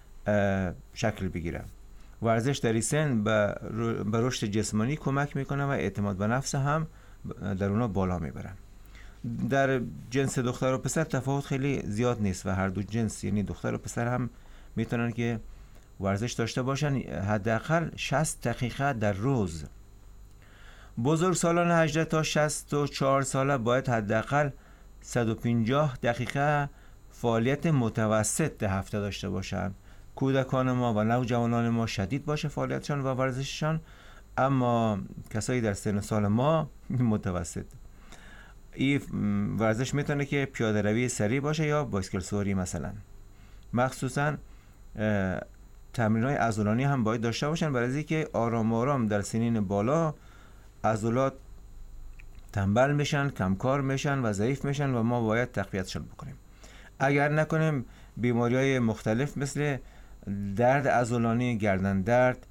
شکل بگیره. ورزش در این سن به رشد جسمانی کمک میکنه و اعتماد به نفس هم در اونا بالا میبره. در جنس دختر و پسر تفاوت خیلی زیاد نیست و هر دو جنس یعنی دختر و پسر هم میتونن که ورزش داشته باشن حداقل شصت دقیقه در روز. بزرگسالان هجده تا شصت و چهار ساله باید حداقل صد و پنجاه دقیقه فعالیت متوسط در هفته داشته باشن. کودکان ما و نوجوانان ما شدید باشه فعالیتشان و ورزششان، اما کسایی در سن سال ما متوسط. این ورزش میتونه که پیاده روی سریع باشه یا بایسکل سواری مثلا. مخصوصا تمرین‌های عضلانی هم باید داشته باشن برای اینکه آرام آرام در سنین بالا عضلات تنبل میشن، کمکار میشن و ضعیف میشن و ما باید تقویتشون بکنیم. اگر نکنیم بیماری‌های مختلف مثل درد عضلانی، گردن درد،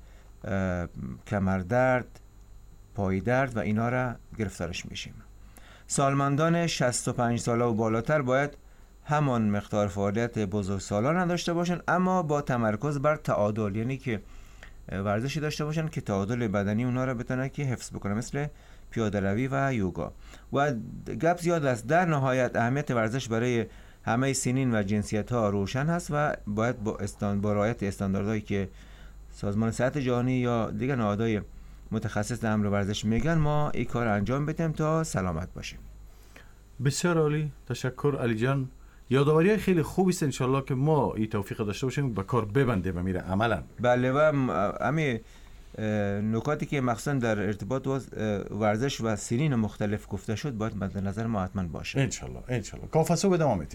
کمر درد، پای درد و اینا را گرفتارش میشیم. سالمندان شصت و پنج ساله و بالاتر باید همان مقدار فعالیت بزرگسالان داشته باشن، اما با تمرکز بر تعادل، یعنی که ورزشی داشته باشن که تعادل بدنی اونا را بتونه که حفظ بکنه، مثل پیاده روی و یوگا. و گپ زیاد است. در نهایت اهمیت ورزش برای همه سنین و جنسیت ها روشن هست و باید با استان با رعایت استانداردهایی که سازمان صحت جهانی یا دیگر نهادهای متخصص در امر ورزش میگن ما این کار انجام بدیم تا سلامت باشیم. بسیار عالی، تشکر علی جان. یادآوری خیلی خوبی است، انشالله که ما این توفیق داشته باشیم به کار ببندیم و میره عملا. بله و همین نکاتی که مخصوصا در ارتباط با ورزش و سنین مختلف گفته شد باید مد نظر ما حتما باشه. انشالله انشالله. کافه صبح ادامه میدیم.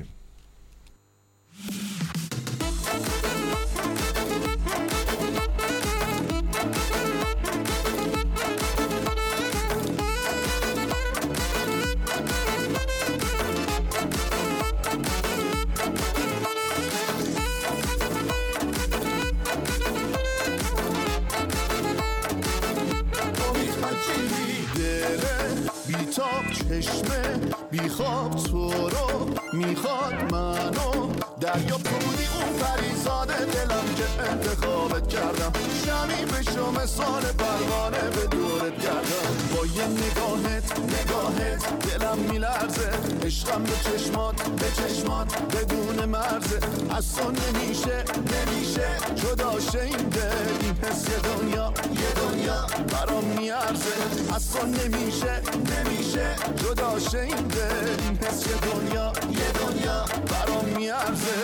چشمه بی خواب تو رو میخواد منو دریا تو بودی اون پریزاد دلم که انتخابت کردم شمی بشو مثال پروانه به دورت گردم با یه نگاهت نگاهت دلم میلرزه عشقم به چشمات به چشمات بدون مرزه از تو نمیشه نمیشه جدا شه این دل این حس یه دنیا یه دنیا برام میارزه از تو نمیشه نمیشه جدا شه این دل این حس یه دنیا یه دنیا برام میارزه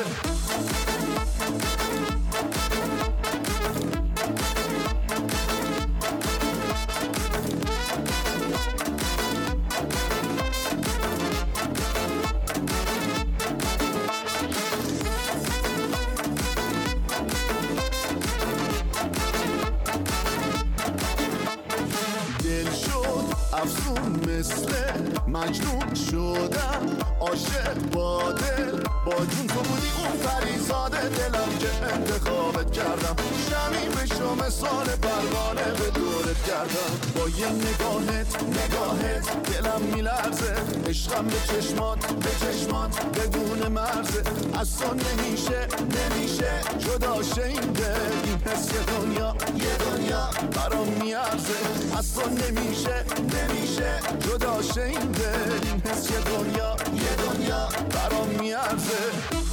افسون مثل مجنون شدم عاشق با دل با جون تو بودی اون پریزاد دلم که انتخابت کردم شمی بشو مثال پروانه به دورت کردم با یه نگاهت نگاهت دلم میلرزه عشقم به چشمات به چشمات بدون مرزه از تو نمیشه نمیشه جدا شه این دل این حس یه دنیا یه دنیا برام میارزه از تو نمیشه نمیشه جدا شه این دل این حس یه دنیا یه دنیا برام میارزه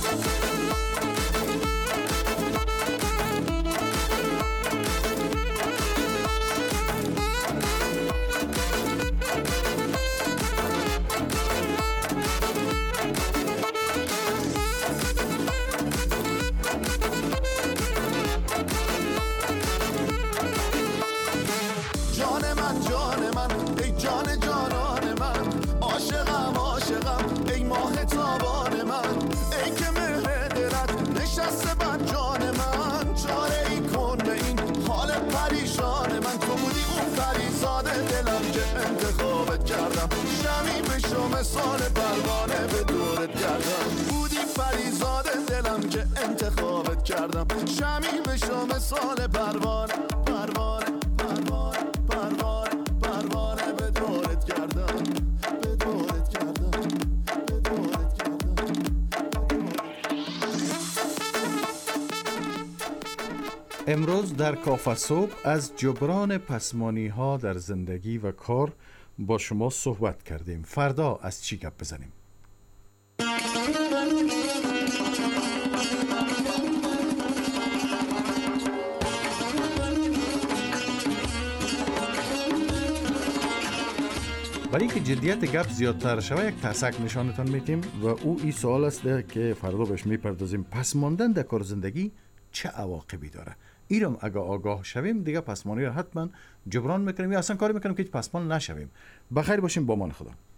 مثال پروانه به دورت گردم بودی فریزاد دلم که انتخابت کردم شمی بشو مثال پروانه پروانه پروانه پروانه پروانه به دورت گردم به دورت گردم به دورت گردم امروز در کافه صبح از جبران پسمانی ها در زندگی و کار با شما صحبت کردیم. فردا از چی گپ بزنیم؟ برای اینکه جدیت گپ زیادتر شود یک تسک نشانتان میتیم و او این سوال است که فردا بهش میپردازیم. پس ماندن در کار زندگی چه عواقبی داره؟ ایرم اگه آگاه شویم دیگه پسمانی رو حتما جبران میکنیم یا اصلا کاری میکنیم که پسمان نشویم. بخیر باشیم، با امان خدا.